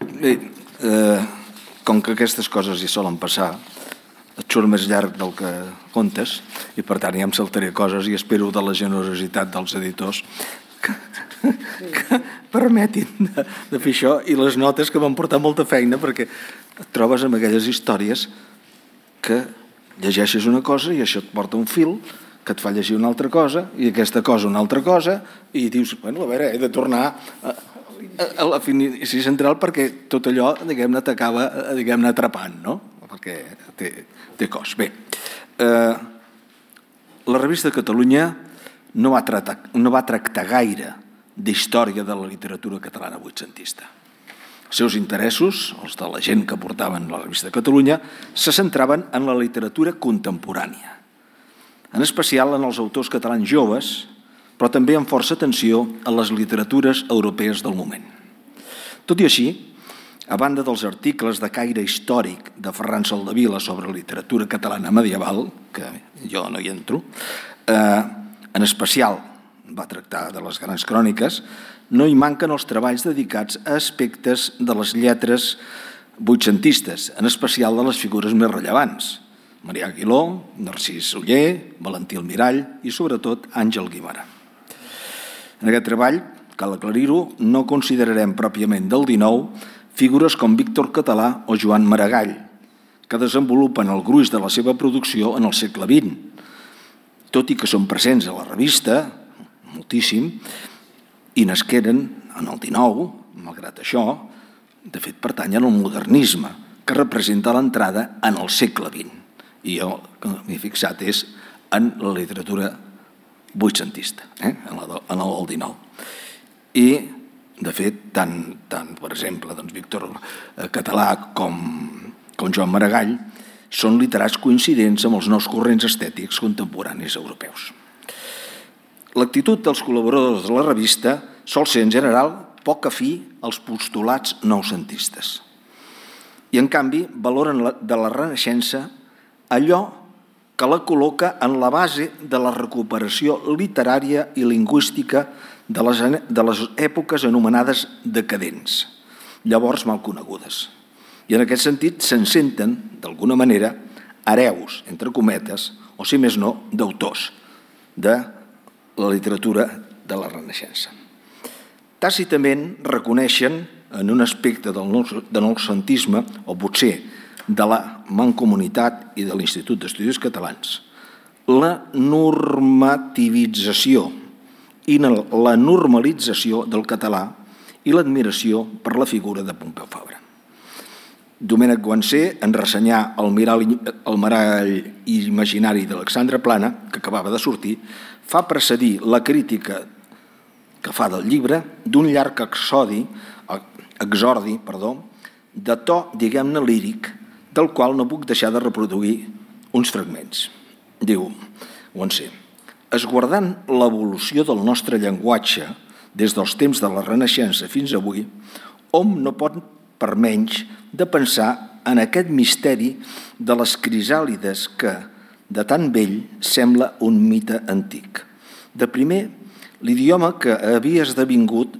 Bé, com que aquestes coses ja solen passar, et surt més llarg del que comptes i per tant ja em saltaré coses i espero de la generositat dels editors que permetin de fer això i les notes que m'han portat molta feina perquè et trobes amb aquelles històries que llegeixes una cosa i això et porta un fil que et fa llegir una altra cosa i aquesta cosa una altra cosa i dius, bueno, a veure, he de tornar a la definició central perquè tot allò, diguem-ne, t'acaba, diguem-ne, atrapant, no? Perquè té cos. Bé, la revista Catalunya no va tractar gaire d'història de la literatura catalana vuitcentista. Els seus interessos, els de la gent que portaven la revista Catalunya, se centraven en la literatura contemporània, en especial en els autors catalans joves, però també amb força atenció a les literatures europees del moment. Tot i així, a banda dels articles de caire històric de Ferran Soldevila sobre literatura catalana medieval, que jo no hi entro, en especial va tractar de les grans cròniques, no hi manquen els treballs dedicats a aspectes de les lletres vuitcentistes, en especial de les figures més rellevants, Marià Aguiló, Narcís Oller, Valentí Almirall i, sobretot, Àngel Guimerà. En aquest treball, cal aclarir-ho, no considerarem pròpiament del XIX figures com Víctor Català o Joan Maragall, que desenvolupen el gruix de la seva producció en el segle XX, tot i que són presents a la revista, moltíssim, i nasqueren en el XIX, malgrat això, de fet pertanyen al modernisme, que representa l'entrada en el segle XX. I jo, que m'he fixat, és en la literatura vuitcentista, en el XIX. I, de fet, tant per exemple, Víctor Català com Joan Maragall són literats coincidents amb els nous corrents estètics contemporanis europeus. L'actitud dels col·laboradors de la revista sol ser, en general, poc afí als postulats noucentistes. I, en canvi, valoren de la Renaixença allò que la col·loca en la base de la recuperació literària i lingüística de les èpoques anomenades decadents, llavors mal conegudes. I en aquest sentit se'n senten, d'alguna manera, hereus, entre cometes, o si més no, d'autors de la literatura de la Renaixença. Tàcitament reconeixen en un aspecte del noucentisme, o potser de la Mancomunitat i de l'Institut d'Estudis Catalans, la normativització i la normalització del català i l'admiració per la figura de Pompeu Fabra. Domènec Guansé, en ressenyar el mirall imaginari d'Alexandre Plana, que acabava de sortir, fa precedir la crítica que fa del llibre d'un llarg exordi de to, diguem-ne, líric, del qual no puc deixar de reproduir uns fragments. Diu Guansé: esguardant l'evolució del nostre llenguatge des dels temps de la Renaixença fins avui, hom no pot per menys de pensar en aquest misteri de les crisàlides que, de tan vell, sembla un mite antic. De primer, l'idioma que havia esdevingut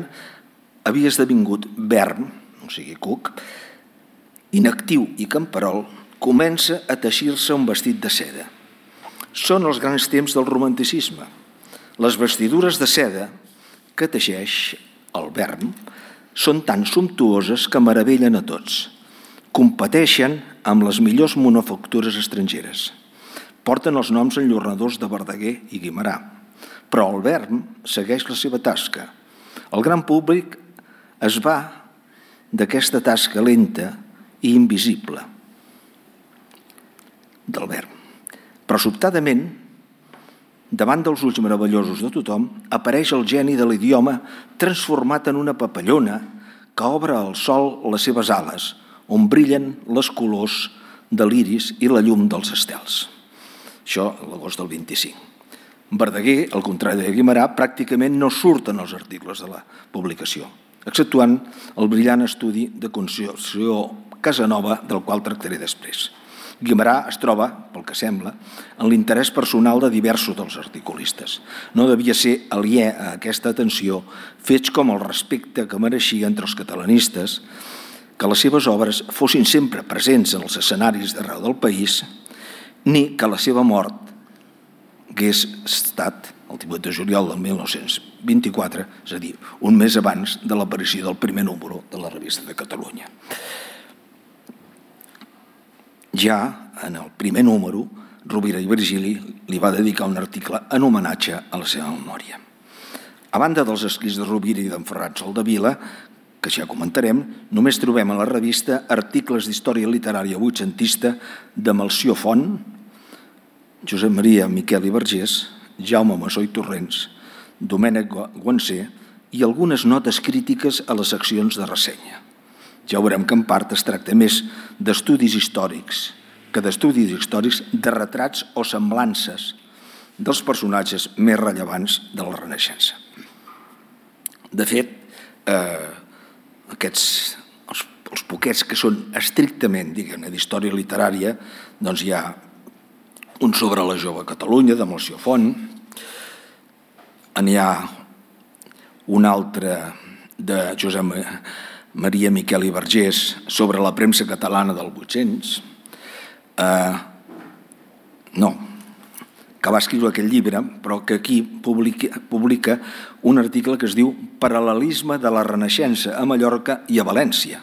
verm, o sigui, cuc, inactiu i camperol, comença a teixir-se un vestit de seda. Són els grans temps del romanticisme. Les vestidures de seda que teixeix el verm són tan sumptuoses que meravellen a tots. Competeixen amb les millors manufactures estrangeres. Porten els noms enlluernadors de Verdaguer i Guimerà, però el verm segueix la seva tasca. El gran públic es va d'aquesta tasca lenta i invisible del verb. Però sobtadament, davant dels ulls meravellosos de tothom, apareix el geni de l'idioma transformat en una papallona que obre al sol les seves ales, on brillen les colors de l'iris i la llum dels estels. Això a l'agost del 25. Verdaguer, al contrari de Guimerà, pràcticament no surt en els articles de la publicació, exceptuant el brillant estudi de Concepció Casanova, del qual tractaré després. Guimerà es troba, pel que sembla, en l'interès personal de diversos dels articulistes. No devia ser aliè a aquesta atenció fets com el respecte que mereixia entre els catalanistes, que les seves obres fossin sempre presents en els escenaris d'arreu del país, ni que la seva mort hagués estat el 18 de juliol del 1924, és a dir, un mes abans de l'aparició del primer número de la Revista de Catalunya. Ja en el primer número, Rovira i Virgili li va dedicar un article en homenatge a la seva memòria. A banda dels escrits de Rovira i d'en Ferran Soldevila, que ja comentarem, només trobem a la revista articles d'història literària vuitcentista de Melcior Font, Josep Maria Miquel i Vergés, Jaume Masó i Torrents, Domènec Guansé i algunes notes crítiques a les seccions de ressenya. Ja veurem que en part es tracta més d'estudis històrics que d'estudis històrics de retrats o semblances dels personatges més rellevants de la Renaixença. De fet, els poquets que són estrictament, diguem-ne, d'història literària, doncs hi ha un sobre la jove Catalunya, de Melcior Font, n'hi ha un altre de Josep Maria Miquel i Vergés sobre la premsa catalana del 800, que va escriure aquell llibre, però que aquí publica un article que es diu Paral·lelisme de la Renaixença a Mallorca i a València,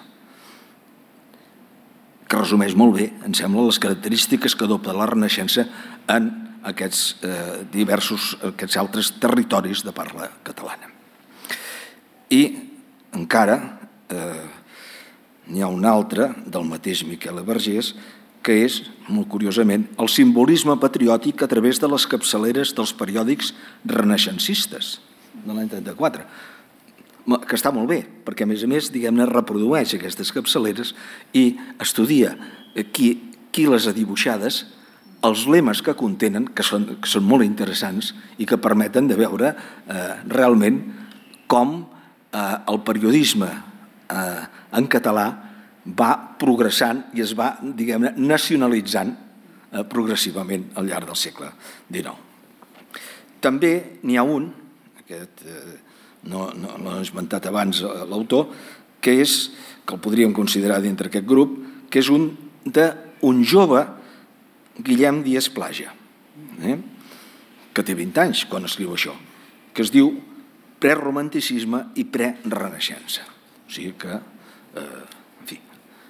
que resumeix molt bé, em sembla, les característiques que adopta la Renaixença en aquests aquests altres territoris de parla catalana. I encara n'hi ha un altre, del mateix Miquel Vergés, que és, molt curiosament, el simbolisme patriòtic a través de les capçaleres dels periòdics renaixencistes de l'any 34, que està molt bé, perquè a més, diguem-ne, reprodueix aquestes capçaleres i estudia qui les ha dibuixades, els lemes que contenen, que són molt interessants i que permeten de veure realment com el periodisme en català va progressant i es va, diguem-ne, nacionalitzant progressivament al llarg del segle XIX. També n'hi ha un, aquest no l'ha esmentat abans l'autor, que el podríem considerar dintre aquest grup, que és d'un jove Guillem Díaz Plaja, que té 20 anys quan escriu això, que es diu Preromanticisme i Prerenaixença. O sigui que, en fi,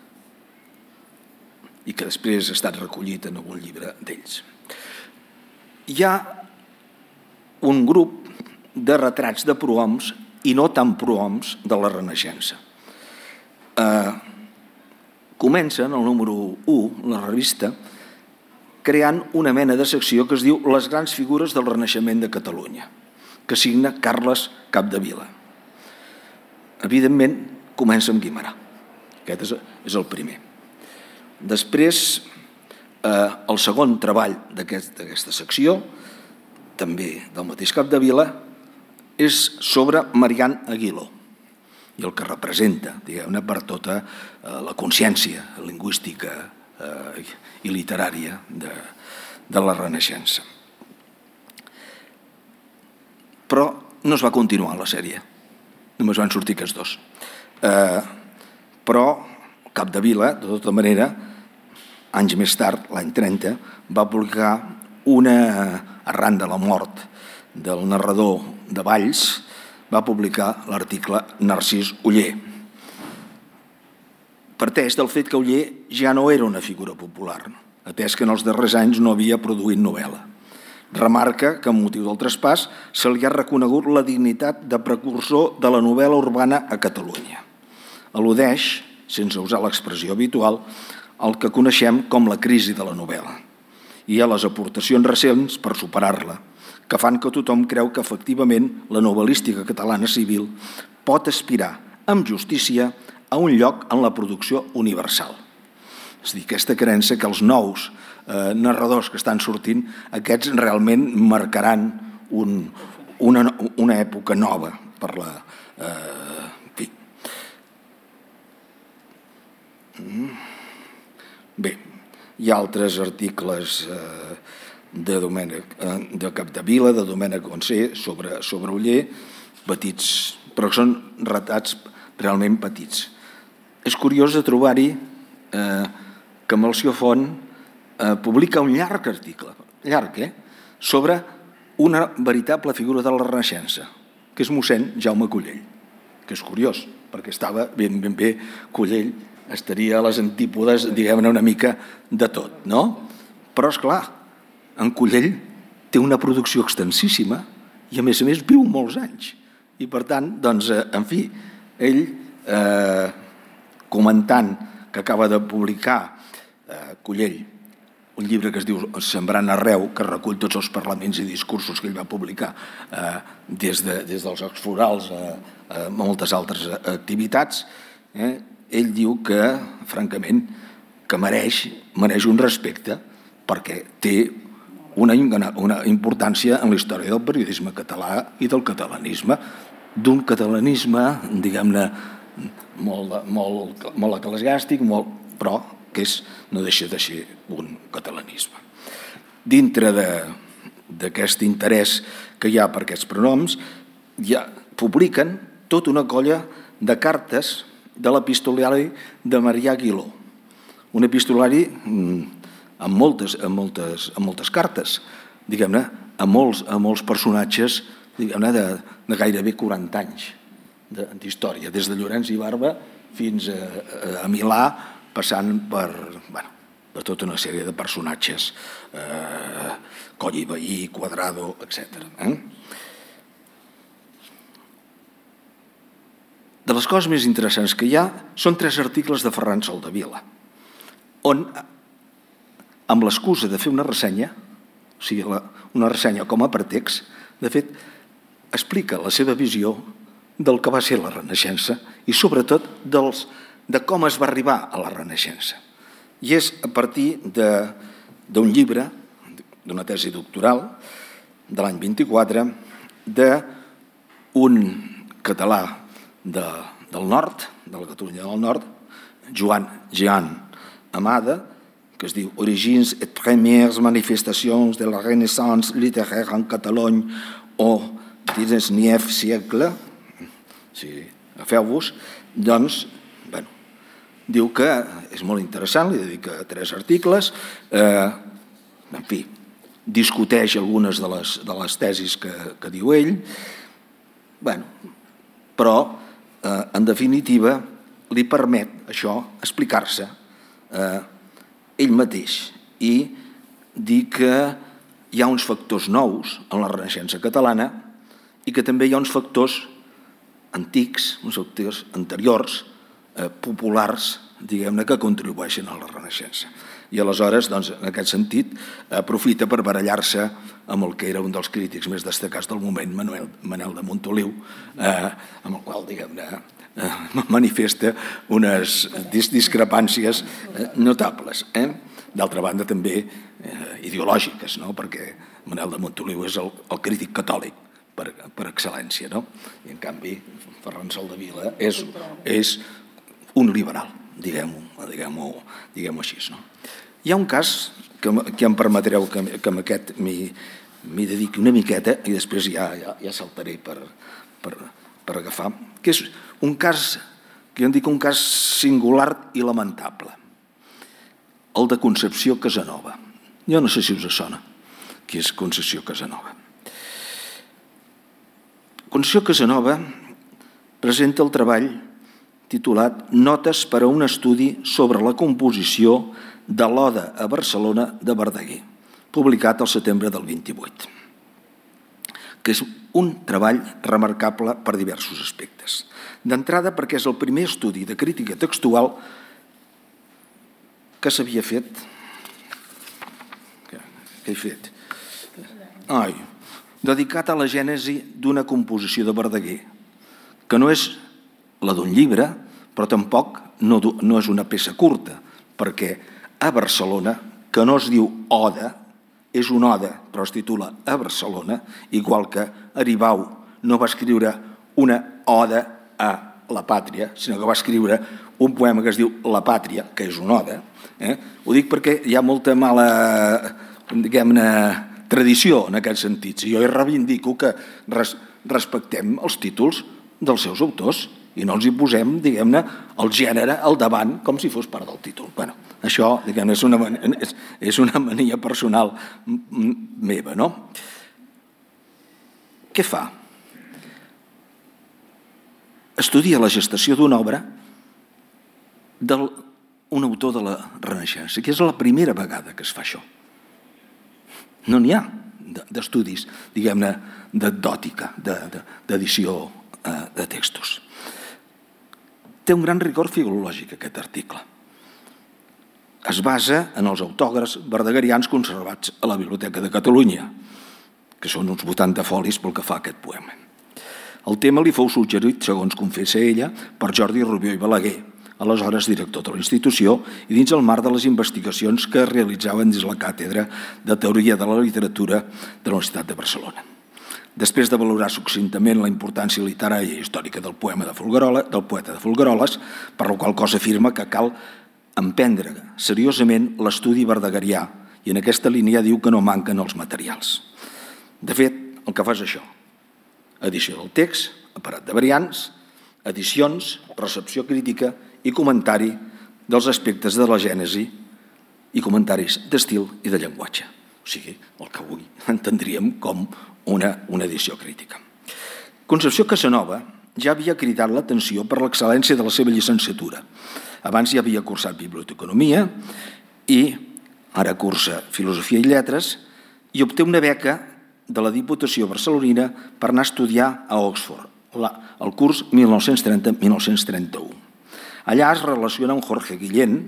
i que després ha estat recollit en algun llibre d'ells. Hi ha un grup de retrats de prohoms i no tan prohoms de la Renaixença. Comença en el número 1, la revista, creant una mena de secció que es diu Les grans figures del Renaixement de Catalunya, que signa Carles Capdevila. Evidentment, comença amb Guimerà. Aquest és el primer. Després, el segon treball d'aquesta secció, també del mateix Capdevila, és sobre Marian Aguiló i el que representa, diguem-ne, per tota la consciència lingüística i literària de la Renaixença. Però no es va continuar la sèrie, només van sortir aquests dos. Però Capdevila, de tota manera, anys més tard, l'any 30, va publicar arran de la mort del narrador de Valls, va publicar l'article Narcís Oller. Parteix del fet que Oller ja no era una figura popular, atès que en els darrers anys no havia produït novel·la. Remarca que, amb motiu del traspàs, se li ha reconegut la dignitat de precursor de la novel·la urbana a Catalunya. Al·ludeix, sense usar l'expressió habitual, el que coneixem com la crisi de la novel·la i a les aportacions recents per superar-la, que fan que tothom creu que efectivament la novel·lística catalana civil pot aspirar amb justícia a un lloc en la producció universal. És a dir, aquesta creença que els nous narradors que estan sortint, aquests realment marcaran una època nova per la... Bé, Hi ha altres articles de Capdevila, de Domènec Gonçé, sobre Oller, petits, però són retrats realment petits. És curiós de trobar-hi que Melcior Font publica un llarg article, sobre una veritable figura de la Renaixença, que és mossèn Jaume Collell, que és curiós, perquè estava ben bé Collell, estaria a les antípodes, diguem-ne, una mica de tot, no? Però, esclar, en Collell té una producció extensíssima i, a més, viu molts anys. I, per tant, doncs, en fi, ell, comentant que acaba de publicar Collell un llibre que es diu Sembrant arreu, que recull tots els parlaments i discursos que ell va publicar des dels Jocs Florals a moltes altres activitats, ell diu que, francament, que mereix un respecte perquè té una importància en la història del periodisme català i del catalanisme, d'un catalanisme, diguem-ne, molt eclesiàstic, però que no deixa de ser un catalanisme. Dintre d'aquest interès que hi ha per aquests pronoms, publiquen tota una colla de cartes de l'epistolari de Marià Aguiló, un epistolari amb moltes cartes, diguem-ne, a molts personatges, diguem-ne, de gairebé 40 anys d'història, des de Llorenç i Barba fins a Milà, passant per tota una sèrie de personatges, Coll i Vehí, Quadrado, etc. De les coses més interessants que hi ha són 3 articles de Ferran Soldevila, on, amb l'excusa de fer una ressenya, o sigui, una ressenya com a pretext, de fet, explica la seva visió del que va ser la Renaixença i, sobretot, de com es va arribar a la Renaixença. I és a partir d'un llibre, d'una tesi doctoral, de l'any 24, d'un català del nord, de la Catalunya del nord, Joan Jean Amada, que es diu Origines et premières manifestations de la Renaissance littéraire en Catalogne au XIX siècle. Si agafeu-vos, doncs, diu que és molt interessant, li dedica 3 articles, en fi, discuteix algunes de les tesis que diu ell, però, en definitiva, li permet això explicar-se ell mateix i dir que hi ha uns factors nous en la Renaixença catalana i que també hi ha uns factors antics, uns factors anteriors, populars, diguem-ne, que contribueixen a la Renaixença. I aleshores, doncs, en aquest sentit, aprofita per barallar-se amb el que era un dels crítics més destacats del moment, Manel de Montoliu, amb el qual, diguem-ne, manifesta unes discrepàncies notables. D'altra banda, també ideològiques, perquè Manel de Montoliu és el crític catòlic per excel·lència, i en canvi Ferran Soldevila és un liberal, diguem-ho així. Hi ha un cas que em permetreu que amb aquest m'hi dediqui una miqueta i després ja saltaré per agafar, que és un cas que jo en dic un cas singular i lamentable, el de Concepció Casanova. Jo no sé si us sona qui és Concepció Casanova. Concepció Casanova presenta el treball titulat Notes per a un estudi sobre la composició de l'Oda a Barcelona de Verdaguer, publicat al setembre del 28, que és un treball remarcable per diversos aspectes. D'entrada, perquè és el primer estudi de crítica textual que s'havia fet. Què he fet? Dedicat a la gènesi d'una composició de Verdaguer, que no és la d'un llibre, però tampoc no és una peça curta, perquè a Barcelona, que no es diu Oda, és una oda, però es titula A Barcelona, igual que Aribau no va escriure una oda a La Pàtria, sinó que va escriure un poema que es diu La Pàtria, que és una oda. Ho dic perquè hi ha molta mala, diguem-ne, tradició en aquest sentit. Jo hi reivindico que respectem els títols dels seus autors i no els hi posem, diguem-ne, el gènere al davant com si fos part del títol. Bé, això, diguem-ne, és una mania personal meva, no? Què fa? Estudia la gestació d'una obra d'un autor de la Renaixença, que és la primera vegada que es fa això. No n'hi ha d'estudis, diguem-ne, d'anecdòtica, d'edició de textos. Té un gran rigor filològic, aquest article. Es basa en els autògrafs verdegarians conservats a la Biblioteca de Catalunya, que són uns 80 folis pel que fa a aquest poema. El tema li fou suggerit, segons confessa ella, per Jordi Rubió i Balaguer, aleshores director de la institució, i dins el marc de les investigacions que realitzaven dins la càtedra de Teoria de la Literatura de la Universitat de Barcelona. Després de valorar succintament la importància literària i històrica del poeta de Folgueroles, per la qual cosa afirma que cal emprendre seriosament l'estudi verdegarià i en aquesta línia diu que no manquen els materials. De fet, el que fa és això: edició del text, aparat de variants, edicions, recepció crítica i comentari dels aspectes de la gènesi i comentaris d'estil i de llenguatge. O sigui, el que avui entendríem com una edició crítica. Concepció Casanova ja havia cridat l'atenció per l'excel·lència de la seva llicenciatura. Abans ja havia cursat Biblioteconomia i ara cursa Filosofia i Lletres i obté una beca de la Diputació barcelonina per anar a estudiar a Oxford, el curs 1930-1931. Allà es relaciona amb Jorge Guillén,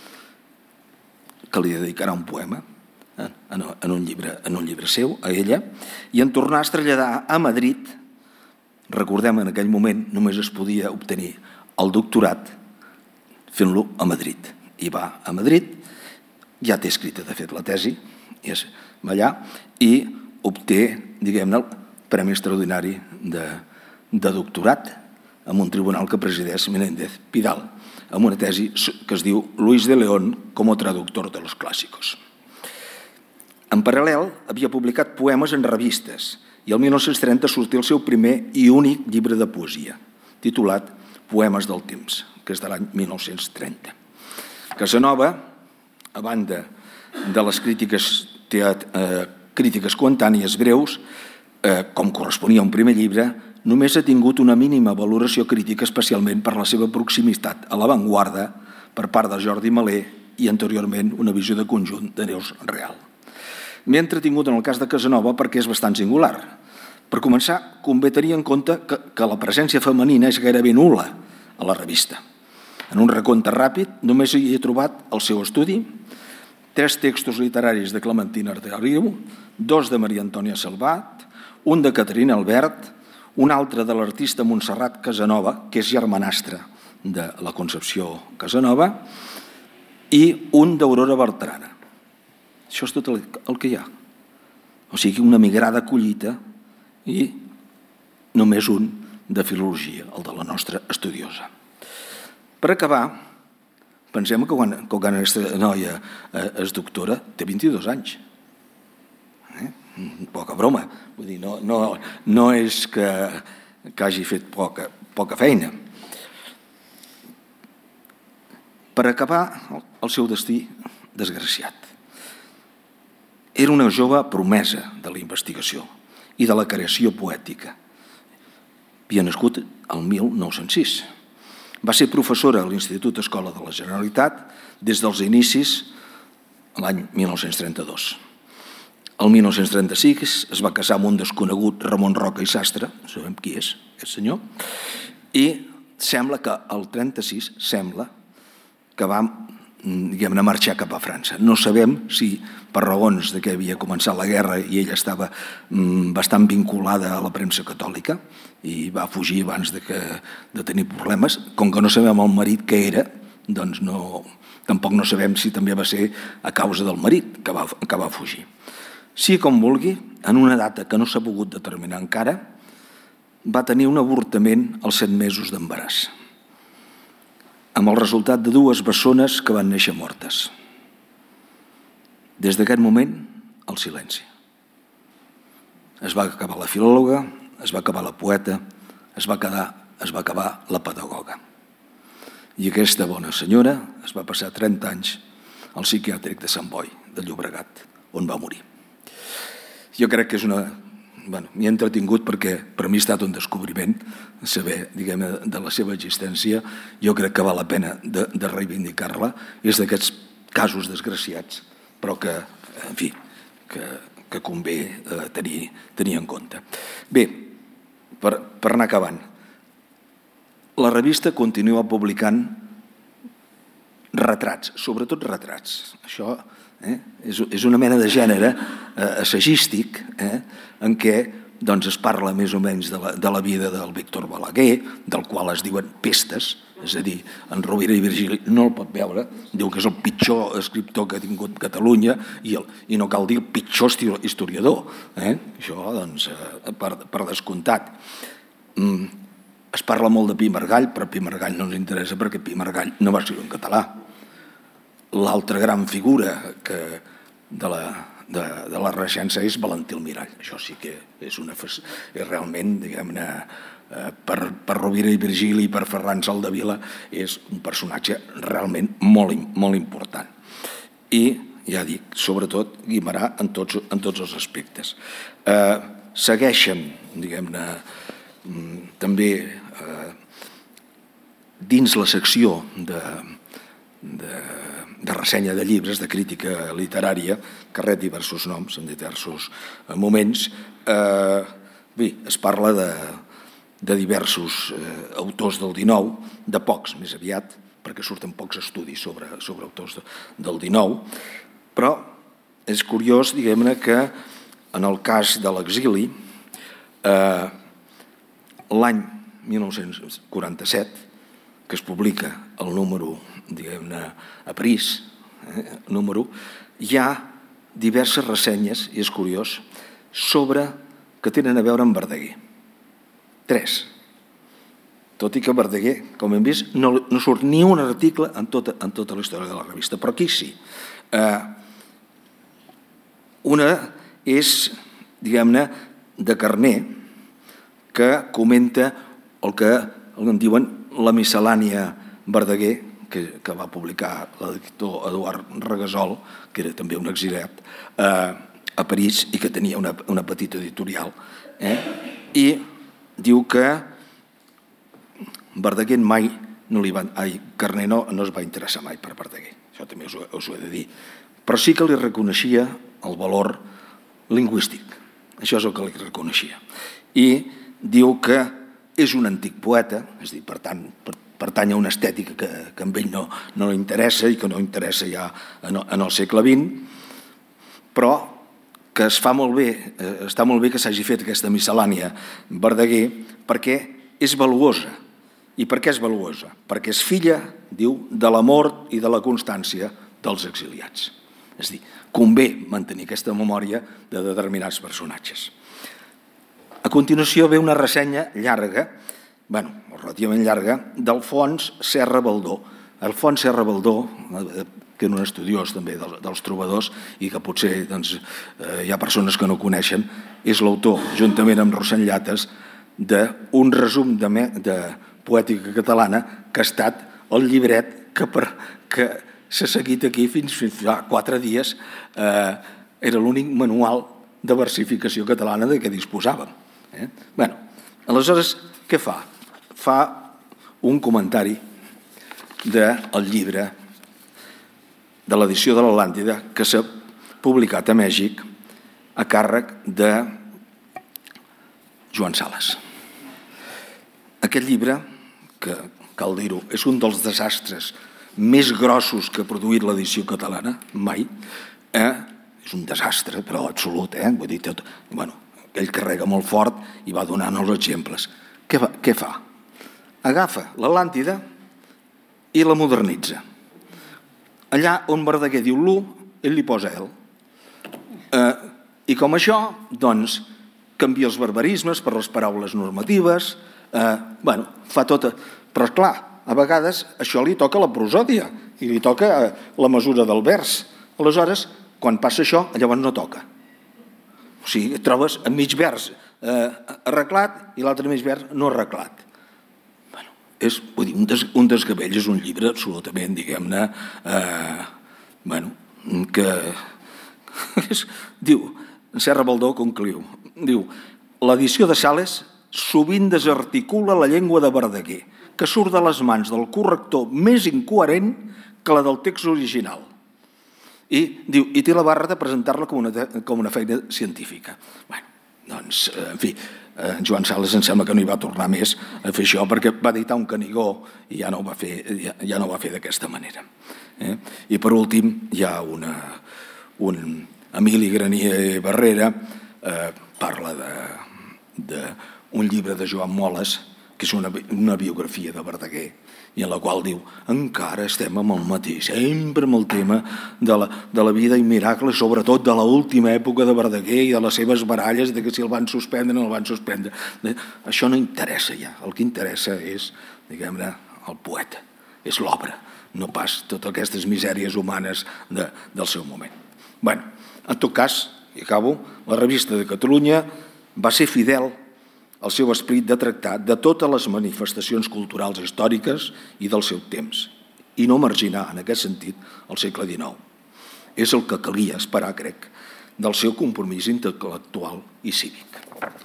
que li dedicarà un poema en un llibre seu, a ella, i en tornar a traslladar a Madrid. Recordem, en aquell moment només es podia obtenir el doctorat fent-lo a Madrid. I va a Madrid, ja té escrita, de fet, la tesi, és allà, i obté, diguem-ne, el Premi Extraordinari de doctorat en un tribunal que presideix Menéndez Pidal, amb una tesi que es diu Luis de León como traductor de los clásicos. En paral·lel, havia publicat poemes en revistes i el 1930 sortia el seu primer i únic llibre de poesia, titulat Poemes del temps, que és de l'any 1930. Casanova, a banda de les crítiques coetànies breus, com corresponia a un primer llibre, només ha tingut una mínima valoració crítica, especialment per la seva proximitat a l'avantguarda per part de Jordi Malé i anteriorment una visió de conjunt de Neus Real. M'he entretingut en el cas de Casanova perquè és bastant singular. Per començar, convé tenir en compte que la presència femenina és gairebé nul·la a la revista. En un recompte ràpid, només hi he trobat el seu estudi, 3 textos literaris de Clementina Arderiu, 2 de Maria Antònia Salvat, un de Caterina Albert, un altre de l'artista Montserrat Casanova, que és germanastra de la Concepció Casanova, i un d'Aurora Bertrana. Això és tot el que hi ha. O sigui, una migrada collita i només un de filologia, el de la nostra estudiosa. Per acabar, pensem que quan aquesta noia és doctora té 22 anys. Poca broma. Vull dir, no és que hagi fet poca feina. Per acabar, el seu destí desgraciat. Era una jove promesa de la investigació i de la creació poètica. Havia nascut el 1906. Va ser professora a l'Institut Escola de la Generalitat des dels inicis l'any 1932. El 1936 es va casar amb un desconegut Ramon Roca i Sastre, no sabem qui és, aquest senyor, i sembla que el 36 va marxar cap a França. No sabem si per raons que havia començat la guerra i ella estava bastant vinculada a la premsa catòlica i va fugir abans de tenir problemes. Com que no sabem el marit què era, doncs tampoc no sabem si també va ser a causa del marit que va fugir. Sí, com vulgui, en una data que no s'ha pogut determinar encara, va tenir un avortament als 7 mesos d'embaràs, amb el resultat de 2 bessones que van néixer mortes. Des d'aquest moment, el silenci. Es va acabar la filòloga, es va acabar la poeta, es va acabar la pedagoga. I aquesta bona senyora es va passar 30 anys al psiquiàtric de Sant Boi, de Llobregat, on va morir. Jo crec que és una... m'hi he entretingut perquè per mi ha estat un descobriment saber, diguem-ne, de la seva existència. Jo crec que val la pena de reivindicar-la. És d'aquests casos desgraciats, però que, en fi, que convé tenir en compte. Bé, per anar acabant, la revista continua publicant retrats, sobretot retrats. Això és una mena de gènere assagístic en què es parla més o menys de la vida del Víctor Balaguer, del qual es diuen pestes, és a dir, en Rovira i Virgili no el pot veure, diu que és el pitjor escriptor que ha tingut Catalunya i no cal dir el pitjor historiador. Això, doncs, per descomptat. Es parla molt de Pi i Margall, però Pi i Margall no ens interessa perquè Pi i Margall no va escriure en català. L'altra gran figura de la Renaixença és Valentí Almirall. Això sí que és realment, diguem-ne, per Rovira i Virgili i per Ferran Soldevila és un personatge realment molt important. I, ja dic, sobretot Guimerà en tots els aspectes. Segueixen, diguem-ne, també dins la secció de ressenya de llibres, de crítica literària, que rep diversos noms en diversos moments. Es parla de diversos autors del XIX, de pocs més aviat, perquè surten pocs estudis sobre autors del XIX, però és curiós, diguem-ne, que en el cas de l'exili, l'any 1947, que es publica el número, diguem-ne, a París, hi ha diverses ressenyes, i és curiós, que tenen a veure amb Verdaguer. 3. Tot i que Verdaguer, com hem vist, no surt ni un article en tota la història de la revista, però aquí sí. Una és, diguem-ne, de Carner, que comenta el que en diuen la miscel·lània Verdaguer, que va publicar l'editor Eduard Regasol, que era també un exiliat, a París i que tenia una petita editorial. I diu que Verdaguer mai Carner no es va interessar mai per Verdaguer, això també us ho he de dir, però sí que li reconeixia el valor lingüístic, això és el que li reconeixia. I diu que és un antic poeta, és a dir, per tant, pertany a una estètica que a ell no li interessa i que no interessa ja en el segle XX, però que està molt bé que s'hagi fet aquesta miscel·lània Verdaguer perquè és valuosa. I per què és valuosa? Perquè és filla, diu, de l'amor i de la constància dels exiliats. És a dir, convé mantenir aquesta memòria de determinats personatges. A continuació ve una ressenya llarga, relativament llarga, d'Alfons Serra Baldó. Alfons Serra Baldó, que era un estudiós també dels trobadors i que potser hi ha persones que no coneixen, és l'autor, juntament amb Rossend Llates, d'un resum de poètica catalana que ha estat el llibret que s'ha seguit aquí fins fa 4 dies. Era l'únic manual de versificació catalana de què disposàvem. Aleshores, què fa? Fa un comentari del llibre de l'edició de l'Atlàntida que s'ha publicat a Mèxic a càrrec de Joan Sales. Aquest llibre, que cal dir-ho, és un dels desastres més grossos que ha produït l'edició catalana mai. És un desastre, però absolut. Vull dir, ell carrega molt fort i va donant els exemples. Què fa? Agafa l'Atlàntida i la modernitza. Allà on Verdaguer diu l'1, ell li posa el. I com això, doncs, canvia els barbarismes per les paraules normatives, fa tot. Però, clar, a vegades això li toca la prosòdia i li toca la mesura del vers. Aleshores, quan passa això, llavors no toca. O sigui, trobes a mig vers arreglat i l'altre mig vers no arreglat. És un desgavell, és un llibre absolutament, diguem-ne, que diu, Serra Baldó concliu, diu, l'edició de Sales sovint desarticula la llengua de Verdaguer, que surt de les mans del corrector més incoherent que la del text original. I té la barra de presentar-la com una feina científica. Doncs, en fi, Joan Sales em sembla que no hi va tornar més a fer això perquè va editar un Canigó i ja no ho va fer d'aquesta manera. I per últim hi ha un Emili Granier Barrera parla d'un llibre de Joan Moles que és una biografia de Verdaguer i en la qual diu encara estem amb el mateix, sempre amb el tema de la vida i miracles, sobretot de l'última època de Verdaguer i de les seves baralles, de que si el van suspendre o no el van suspendre. Això no interessa ja, el que interessa és, diguem-ne, el poeta, és l'obra, no pas totes aquestes misèries humanes del seu moment. En tot cas, i acabo, la Revista de Catalunya va ser fidel al seu esperit de tractar de totes les manifestacions culturals històriques i del seu temps, i no marginar, en aquest sentit, el segle XIX. És el que calia esperar, crec, del seu compromís intel·lectual i cívic.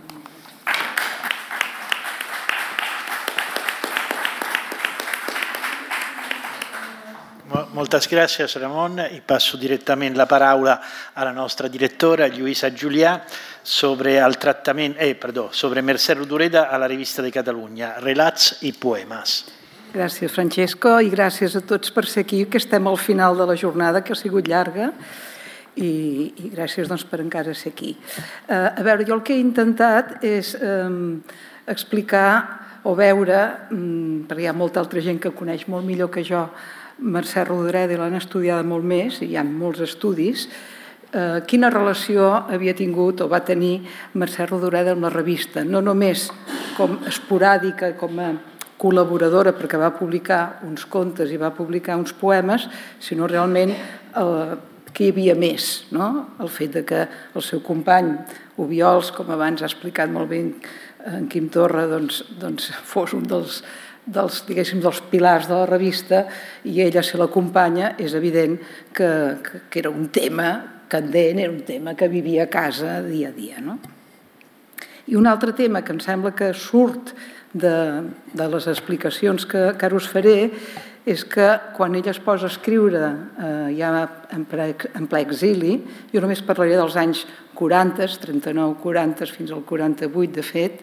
Moltes gràcies, Ramon. I passo directament la paraula alla nostra direttora, Lluïsa Julià, sobre Mercè Rodoreda a la Revista de Catalunya, Relats i Poemes. Gràcies, Francesco, i gràcies a tots per ser aquí, que estem al final de la jornada, que ha sigut llarga, i gràcies per encara ser aquí. A veure, jo el que he intentat és explicar o veure, perquè hi ha molta altra gent que coneix molt millor que jo Mercè Rodoreda i l'han estudiada molt més, i hi ha molts estudis, quina relació havia tingut o va tenir Mercè Rodoreda amb la revista, no només com esporàdica, com a col·laboradora, perquè va publicar uns contes i va publicar uns poemes, sinó realment que hi havia més, no? El fet que el seu company Obiols, com abans ha explicat molt bé en Quim Torra, fos un dels pilars de la revista i ella se l'acompanya, és evident que era un tema candent, era un tema que vivia a casa dia a dia. I un altre tema que em sembla que surt de les explicacions que ara us faré és que quan ella es posa a escriure ja en ple exili, jo només parlaré dels anys 40, 39-40 fins al 48 de fet,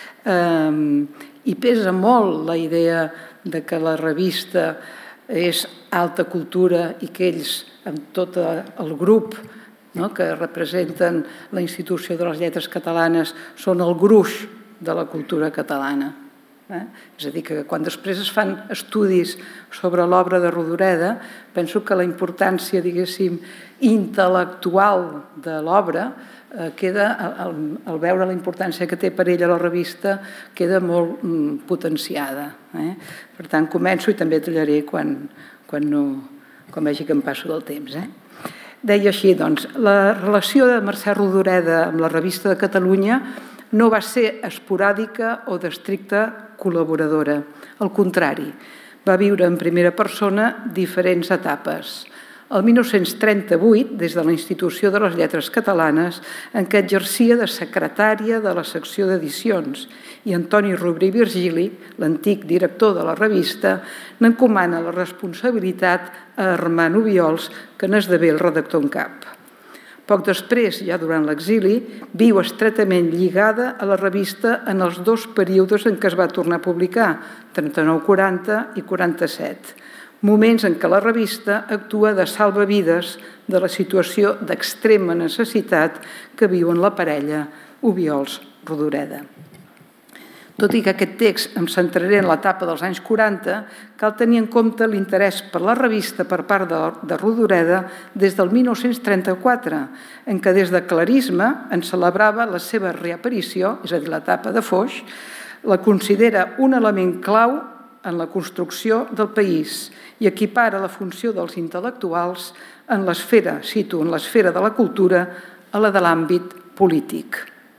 i pesa molt la idea de que la revista és alta cultura i que ells, amb tot el grup que representen la institució de les lletres catalanes, són el gruix de la cultura catalana. És a dir, que quan després es fan estudis sobre l'obra de Rodoreda, penso que la importància, diguéssim, intel·lectual de l'obra queda, al veure la importància que té per ella la revista, queda molt potenciada. Per tant, començo i també tallaré quan vegi que em passo del temps. Deia així, doncs, la relació de Mercè Rodoreda amb la Revista de Catalunya no va ser esporàdica o d'estricta col·laboradora. Al contrari, va viure en primera persona diferents etapes. El 1938, des de la Institució de les Lletres Catalanes, en què exercia de secretària de la secció d'edicions, i Antoni Rovira i Virgili, l'antic director de la revista, n'encomana la responsabilitat a Armand Obiols, que n'esdevé el redactor en cap. Poc després, ja durant l'exili, viu estretament lligada a la revista en els dos períodes en què es va tornar a publicar, 39-40 i 47, moments en què la revista actua de salvavides de la situació d'extrema necessitat que viuen la parella Obiols-Rodoreda. Tot i que aquest text em centraré en l'etapa dels anys 40, cal tenir en compte l'interès per la revista per part de Rodoreda des del 1934, en què des de Clarisme en celebrava la seva reaparició, és a dir, l'etapa de Foix, la considera un element clau en la construcció del país i equipara la funció dels intel·lectuals en l'esfera, cito, en l'esfera de la cultura a la de l'àmbit polític.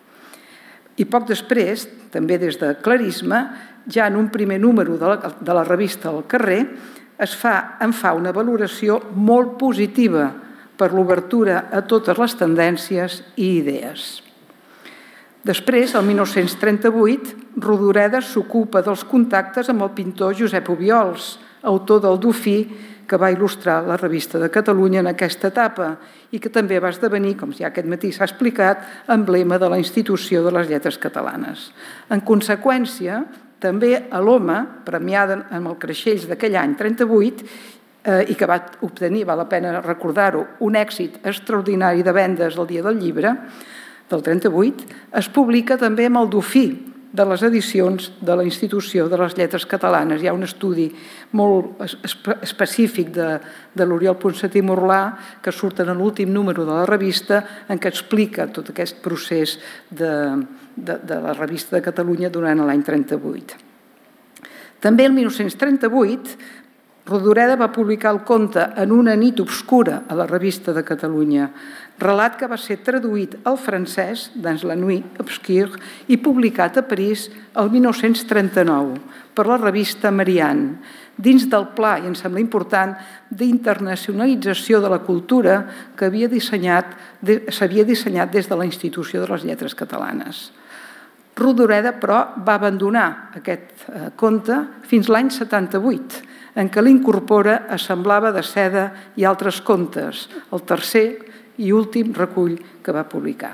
I poc després, també des de Clarisme, ja en un primer número de la revista El Carrer, en fa una valoració molt positiva per l'obertura a totes les tendències i idees. Després, el 1938, Rodoreda s'ocupa dels contactes amb el pintor Josep Obiols, autor del Dofí, que va il·lustrar la revista de Catalunya en aquesta etapa i que també va esdevenir, com ja aquest matí s'ha explicat, emblema de la institució de les lletres catalanes. En conseqüència, també a l'Home, premiada amb el Creixells d'aquell any 38, i que va obtenir, val la pena recordar-ho, un èxit extraordinari de vendes el dia del llibre, del 38, es publica també amb el Dofí de les edicions de la Institució de les Lletres Catalanes. Hi ha un estudi molt específic de l'Oriol Ponsatí Morlà que surt en l'últim número de la revista en què explica tot aquest procés de la revista de Catalunya durant l'any 38. També el 1938 Rodoreda va publicar el conte En una nit obscura a la revista de Catalunya, relat que va ser traduït al francès, dans la nuit obscure, i publicat a París el 1939 per la revista Marianne, dins del pla, i em sembla important, d'internacionalització de la cultura que s'havia dissenyat des de la Institució de les Lletres Catalanes. Rodoreda, però, va abandonar aquest conte fins l'any 78, en què l'incorpora Assemblava de Seda i altres contes, el tercer i últim recull que va publicar.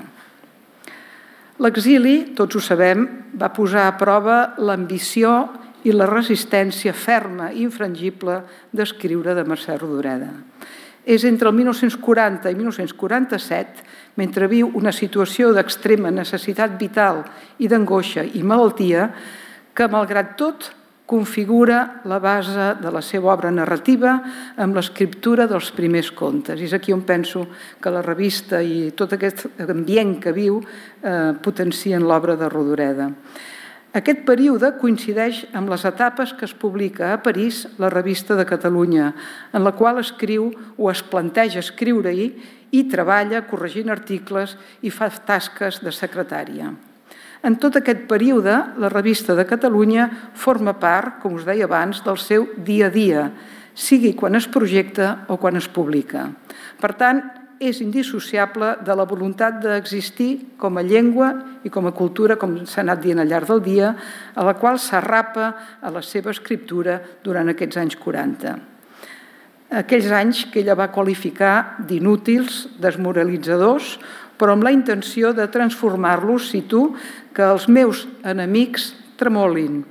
L'exili, tots ho sabem, va posar a prova l'ambició i la resistència ferma i infrangible d'escriure de Mercè Rodoreda. És entre el 1940 i 1947, mentre viu una situació d'extrema necessitat vital i d'angoixa i malaltia, que, malgrat tot, configura la base de la seva obra narrativa amb l'escriptura dels primers contes. I és aquí on penso que la revista i tot aquest ambient que viu potencien l'obra de Rodoreda. Aquest període coincideix amb les etapes que es publica a París la revista de Catalunya, en la qual escriu o es planteja escriure-hi i treballa corregint articles i fa tasques de secretària. En tot aquest període, la revista de Catalunya forma part, com us deia abans, del seu dia a dia, sigui quan es projecta o quan es publica. Per tant, és indissociable de la voluntat d'existir com a llengua i com a cultura, com s'ha anat dient al llarg del dia, a la qual s'arrapa a la seva escriptura durant aquests anys 40. Aquells anys que ella va qualificar d'inútils, desmoralitzadors, però amb la intenció de transformar-los, cito, que els meus enemics tremolin.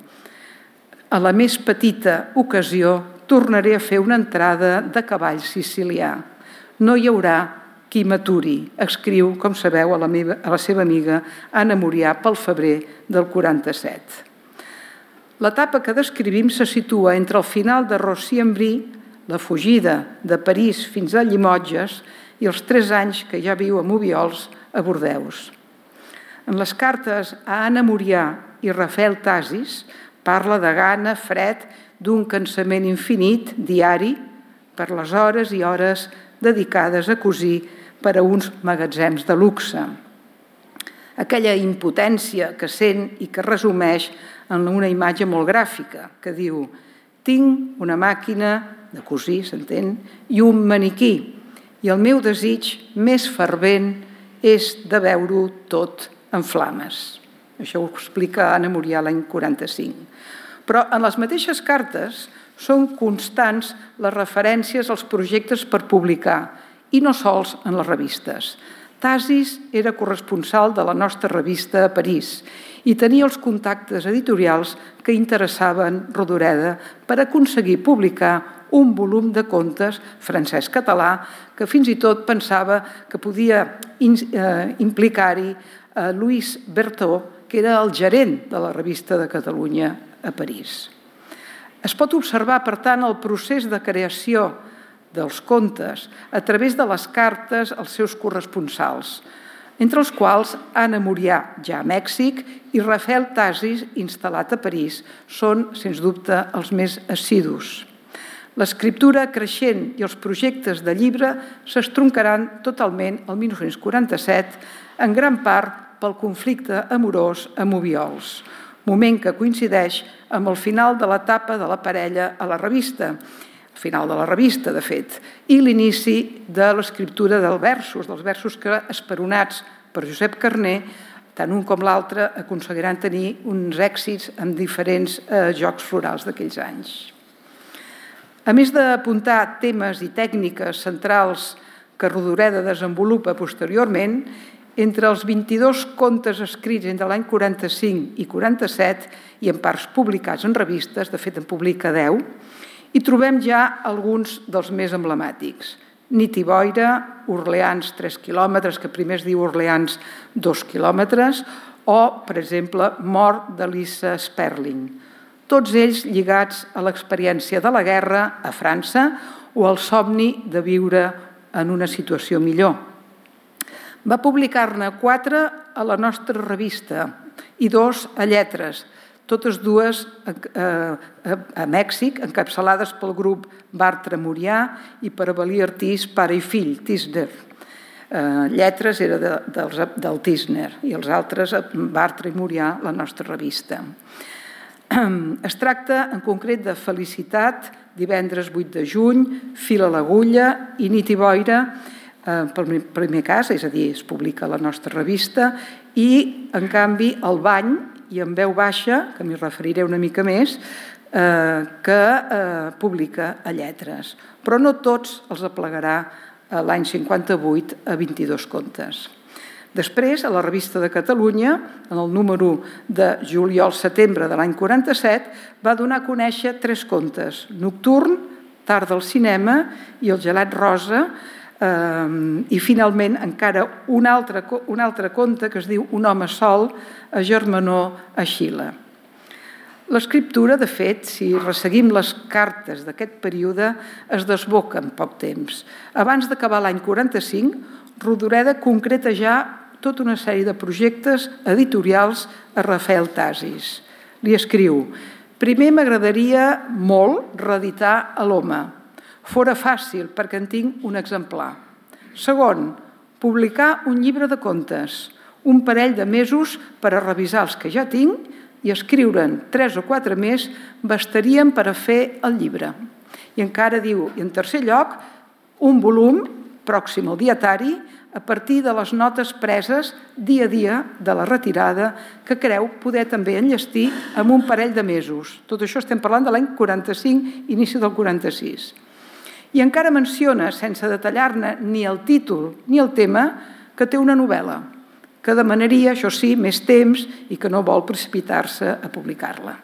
A la més petita ocasió tornaré a fer una entrada de cavall sicilià. No hi haurà qui m'aturi, escriu, com sabeu, a la seva amiga Anna Murià pel febrer del 47. L'etapa que descrivim se situa entre el final de Rossi-en-Brie, la fugida de París fins a Llimotges, i els 3 anys que ja viu amb Obiols a Bordeus. En les cartes a Anna Murià i Rafael Tasis parla de gana, fred, d'un cansament infinit, diari, per les hores i hores dedicades a cosir per a uns magatzems de luxe. Aquella impotència que sent i que resumeix en una imatge molt gràfica, que diu: tinc una màquina de cosir, s'entén, i un maniquí, i el meu desig més fervent és de veure-ho tot en flames. Això ho explica Anna Murià l'any 45. Però en les mateixes cartes són constants les referències als projectes per publicar, i no sols en les revistes. Tasis era corresponsal de la nostra revista a París i tenia els contactes editorials que interessaven Rodoreda per aconseguir publicar un volum de contes francès-català que fins i tot pensava que podia implicar-hi Louis Berthaud, que era el gerent de la Revista de Catalunya a París. Es pot observar, per tant, el procés de creació dels contes a través de les cartes als seus corresponsals, entre els quals Anna Murià, ja a Mèxic, i Rafael Tasis, instal·lat a París, són, sens dubte, els més assidus. L'escriptura creixent i els projectes de llibre s'estroncaran totalment el 1947, en gran part pel conflicte amorós amb Obiols, moment que coincideix amb el final de l'etapa de la parella a la revista, el final de la revista, de fet, i l'inici de l'escriptura dels versos que, esperonats per Josep Carner, tant un com l'altre aconseguiran tenir uns èxits amb diferents jocs florals d'aquells anys. A més d'apuntar temes i tècniques centrals que Rodoreda desenvolupa posteriorment, entre els 22 contes escrits entre l'any 45 i 47 i en parts publicats en revistes, de fet en publica 10, hi trobem ja alguns dels més emblemàtics. Nit i boira, Orleans 3 quilòmetres, que primer es diu Orleans 2 quilòmetres, o, per exemple, Mort de Lisa Sperling. Tots ells lligats a l'experiència de la guerra a França o al somni de viure en una situació millor. Va publicar-ne 4 a la nostra revista i 2 a Lletres, totes dues a Mèxic, encapçalades pel grup Bartra Murià i per Avelí Artís, pare i fill, Tisner. Lletres era del Tisner i els altres, Bartra i Murià, la nostra revista. Es tracta en concret de Felicitat, divendres 8 de juny, Fil a l'agulla i Nit i boira, pel primer cas, és a dir, es publica a la nostra revista, i, en canvi, El bany, i en veu baixa, que m'hi referiré una mica més, que publica a Lletres. Però no tots els aplegarà l'any 58 a 22 contes. Després, a la Revista de Catalunya, en el número de juliol-setembre de l'any 47, va donar a conèixer 3 contes: Nocturn, Tarda al cinema i El gelat rosa, i finalment encara un altre conte que es diu Un home sol, a Germanó, a Xile. L'escriptura, de fet, si resseguim les cartes d'aquest període, es desboca en poc temps. Abans d'acabar l'any 45, Rodoreda concreta ja tota una sèrie de projectes editorials a Rafael Tasis. Li escriu: primer m'agradaria molt reeditar a l'Home. Fora fàcil perquè en tinc un exemplar. Segon, publicar un llibre de contes, un parell de mesos per a revisar els que ja tinc i escriure'n 3 o 4 més bastarien per a fer el llibre. I encara diu, i en tercer lloc, un volum pròxim al dietari a partir de les notes preses dia a dia de la retirada que creu poder també enllestir amb un parell de mesos. Tot això estem parlant de l'any 45, inici del 46. I encara menciona, sense detallar-ne ni el títol ni el tema, que té una novel·la, que demanaria, això sí, més temps i que no vol precipitar-se a publicar-la.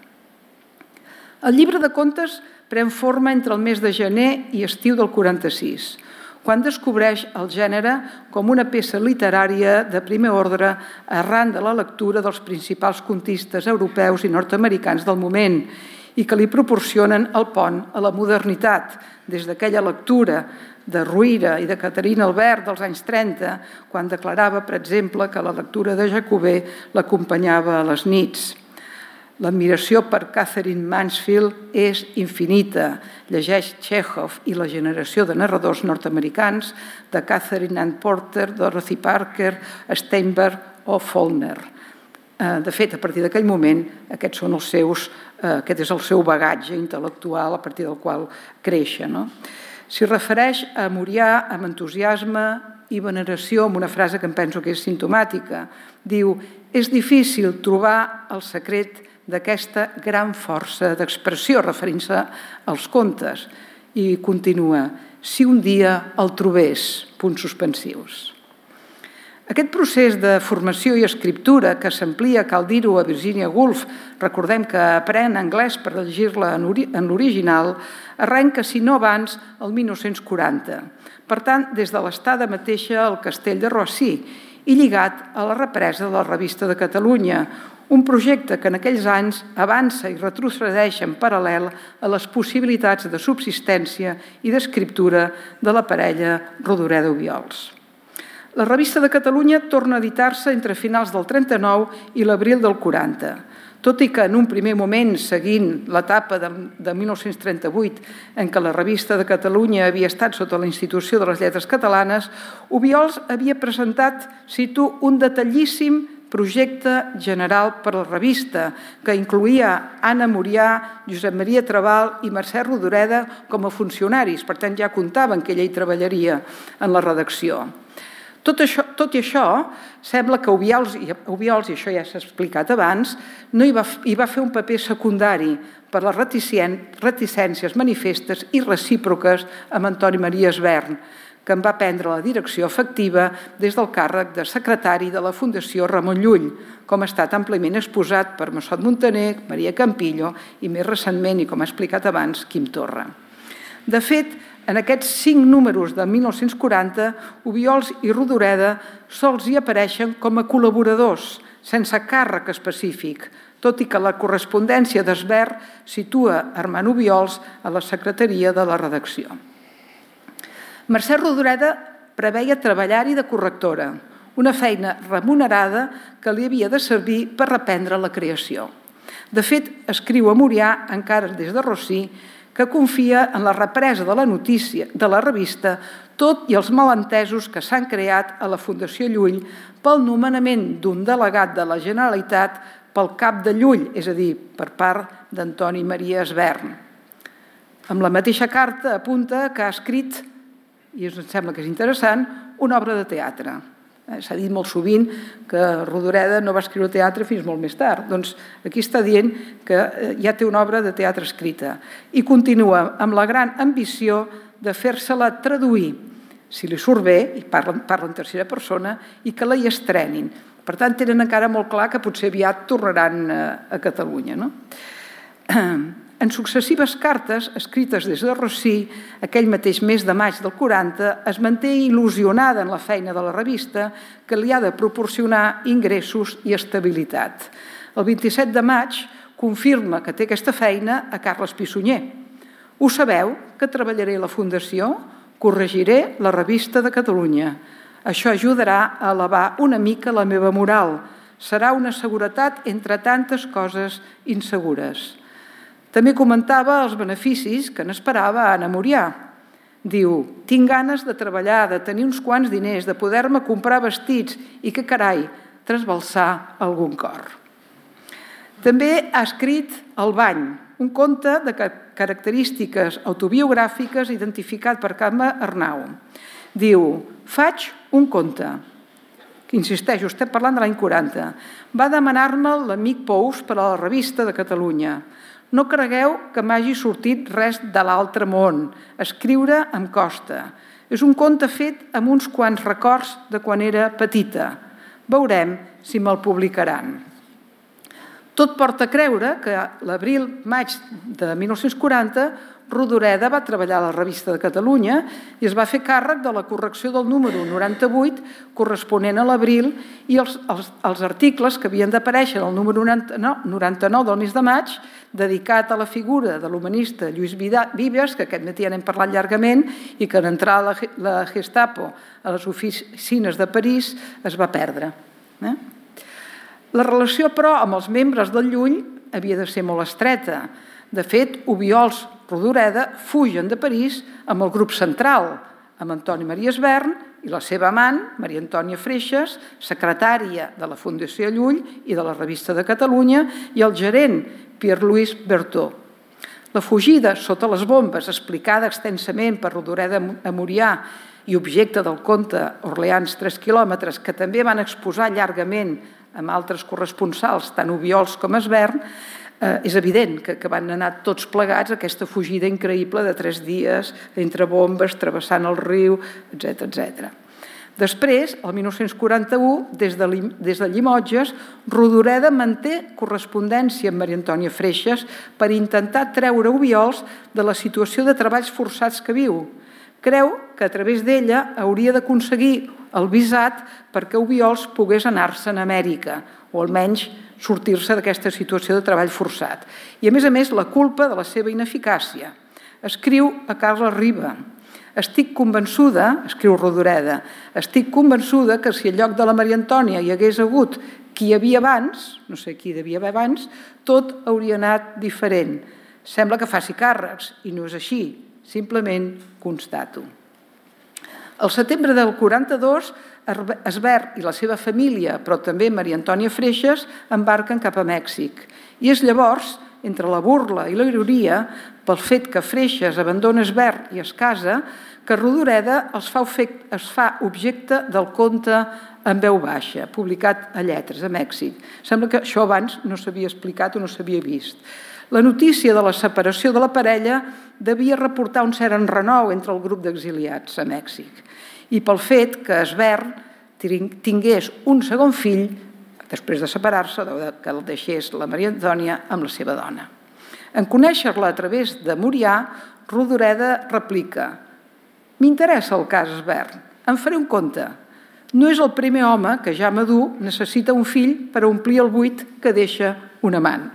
El llibre de contes pren forma entre el mes de gener i estiu del 46, quan descobreix el gènere com una peça literària de primer ordre arran de la lectura dels principals contistes europeus i nord-americans del moment i que li proporcionen el pont a la modernitat, des d'aquella lectura de Ruïra i de Caterina Albert dels anys 30, quan declarava, per exemple, que la lectura de Jacobè l'acompanyava a les nits. L'admiració per Catherine Mansfield és infinita. Llegeix Chekhov i la generació de narradors nord-americans de Catherine Ann Porter, Dorothy Parker, Steinberg o Faulkner. De fet, a partir d'aquell moment, aquest és el seu bagatge intel·lectual a partir del qual créixer. S'hi refereix a Murià amb entusiasme i veneració, amb una frase que em penso que és simptomàtica. Diu: és difícil trobar el secret d'aquesta gran força d'expressió, referint-se als contes. I continua: si un dia el trobés, punts suspensius. Aquest procés de formació i escriptura, que s'amplia, cal dir-ho, a Virginia Woolf, recordem que aprèn anglès per llegir-la en l'original, arrenca, si no abans, el 1940. Per tant, des de l'estada mateixa al castell de Roissy i lligat a la represa de la Revista de Catalunya, un projecte que en aquells anys avança i retrocedeix en paral·lel a les possibilitats de subsistència i d'escriptura de la parella Rodoreda-Obiols. La Revista de Catalunya torna a editar-se entre finals del 39 i l'abril del 40, tot i que en un primer moment, seguint l'etapa de 1938, en què la Revista de Catalunya havia estat sota la institució de les lletres catalanes, Obiols havia presentat, cito, un detallíssim projecte general per a la revista, que incloïa Anna Murià, Josep Maria Trabal i Mercè Rodoreda com a funcionaris. Per tant, ja comptaven que ella hi treballaria en la redacció. Tot i això, sembla que Obiols, i això ja s'ha explicat abans, no hi va fer un paper secundari per les reticències manifestes i recíproques amb Antoni Maria Esvern, que en va prendre la direcció efectiva des del càrrec de secretari de la Fundació Ramon Llull, com ha estat àmpliament exposat per Massot Muntaner, Maria Campillo i més recentment, i com ha explicat abans, Quim Torra. De fet, en aquests 5 números de 1940, Obiols i Rodoreda sols hi apareixen com a col·laboradors, sense càrrec específic, tot i que la correspondència d'Esvern situa Armand Obiols a la secretaria de la redacció. Mercè Rodoreda preveia treballar-hi de correctora, una feina remunerada que li havia de servir per reprendre la creació. De fet, escriu a Murià, encara des de Rossí, que confia en la represa de la notícia de la revista, tot i els malentesos que s'han creat a la Fundació Llull pel nomenament d'un delegat de la Generalitat pel cap de Llull, és a dir, per part d'Antoni Maria Esvern. Amb la mateixa carta apunta que ha escrit, i em sembla que és interessant, una obra de teatre. S'ha dit molt sovint que Rodoreda no va escriure teatre fins molt més tard. Doncs aquí està dient que ja té una obra de teatre escrita i continua amb la gran ambició de fer-se-la traduir, si li surt bé, i parla en tercera persona, i que la hi estrenin. Per tant, tenen encara molt clar que potser aviat tornaran a Catalunya. En successives cartes, escrites des de Rossí, aquell mateix mes de maig del 40, es manté il·lusionada en la feina de la revista que li ha de proporcionar ingressos i estabilitat. El 27 de maig confirma que té aquesta feina a Carles Pissunyer. Ho sabeu, que treballaré a la Fundació? Corregiré la Revista de Catalunya. Això ajudarà a elevar una mica la meva moral. Serà una seguretat entre tantes coses insegures. També comentava els beneficis que n'esperava Anna Murià. Diu, tinc ganes de treballar, de tenir uns quants diners, de poder-me comprar vestits i que, carai, trasbalsar algun cor. També ha escrit El bany, un conte de característiques autobiogràfiques identificat per Carme Arnau. Diu, faig un conte, que insisteixo, estem parlant de l'any 40. Va demanar-me l'amic Pous per a la Revista de Catalunya. No cregueu que m'hagi sortit res de l'altre món. Escriure em costa. És un conte fet amb uns quants records de quan era petita. Veurem si me'l publicaran. Tot porta a creure que l'abril-maig de 1940 Rodoreda va treballar a la Revista de Catalunya i es va fer càrrec de la correcció del número 98 corresponent a l'abril i els articles que havien d'aparèixer en el número 99 del mes de maig dedicat a la figura de l'humanista Lluís Vives, que aquest matí ja n'hem parlat llargament i que en entrar la Gestapo a les oficines de París es va perdre. La relació, però, amb els membres del Llull havia de ser molt estreta. De fet, Obiols i Rodoreda fugen de París amb el grup central, amb Antoni Maria Esvern i la seva amant, Maria Antònia Freixas, secretària de la Fundació Llull i de la Revista de Catalunya, i el gerent, Pierre-Louis Berthaud. La fugida sota les bombes, explicada extensament per Rodoreda a Murià i objecte del conte Orleans 3 quilòmetres, que també van exposar llargament amb altres corresponsals, tant Obiols com Esvern, és evident que van anar tots plegats a aquesta fugida increïble de 3 dies entre bombes, travessant el riu, etc. Després, el 1941, des de Llimotges, Rodoreda manté correspondència amb Maria Antònia Freixas per intentar treure Obiols de la situació de treballs forçats que viu. Creu que a través d'ella hauria d'aconseguir el visat perquè Obiols pogués anar-se'n a Amèrica, o almenys sortir-se d'aquesta situació de treball forçat. I, a més, la culpa de la seva ineficàcia. Escriu a Carles Riba: estic convençuda, escriu Rodoreda, estic convençuda que si al lloc de la Maria Antònia hi hagués hagut qui hi havia abans, no sé qui hi devia haver abans, tot hauria anat diferent. Sembla que faci càrrecs, i no és així, simplement constato. Al setembre del 42, Esbert i la seva família, però també Maria Antònia Freixes, embarquen cap a Mèxic. I és llavors, entre la burla i la ironia, pel fet que Freixes abandona Esbert i es casa, que Rodoreda es fa objecte del conte En veu baixa, publicat a Lletres, a Mèxic. Sembla que això abans no s'havia explicat o no s'havia vist. La notícia de la separació de la parella devia reportar un cert enrenou entre el grup d'exiliats a Mèxic i pel fet que Esbert tingués un segon fill després de separar-se, que el deixés la Maria Antònia amb la seva dona. En conèixer-la a través de Murià, Rodoreda replica: m'interessa el cas Esbert, em faré un compte. No és el primer home que ja madur necessita un fill per omplir el buit que deixa un amant.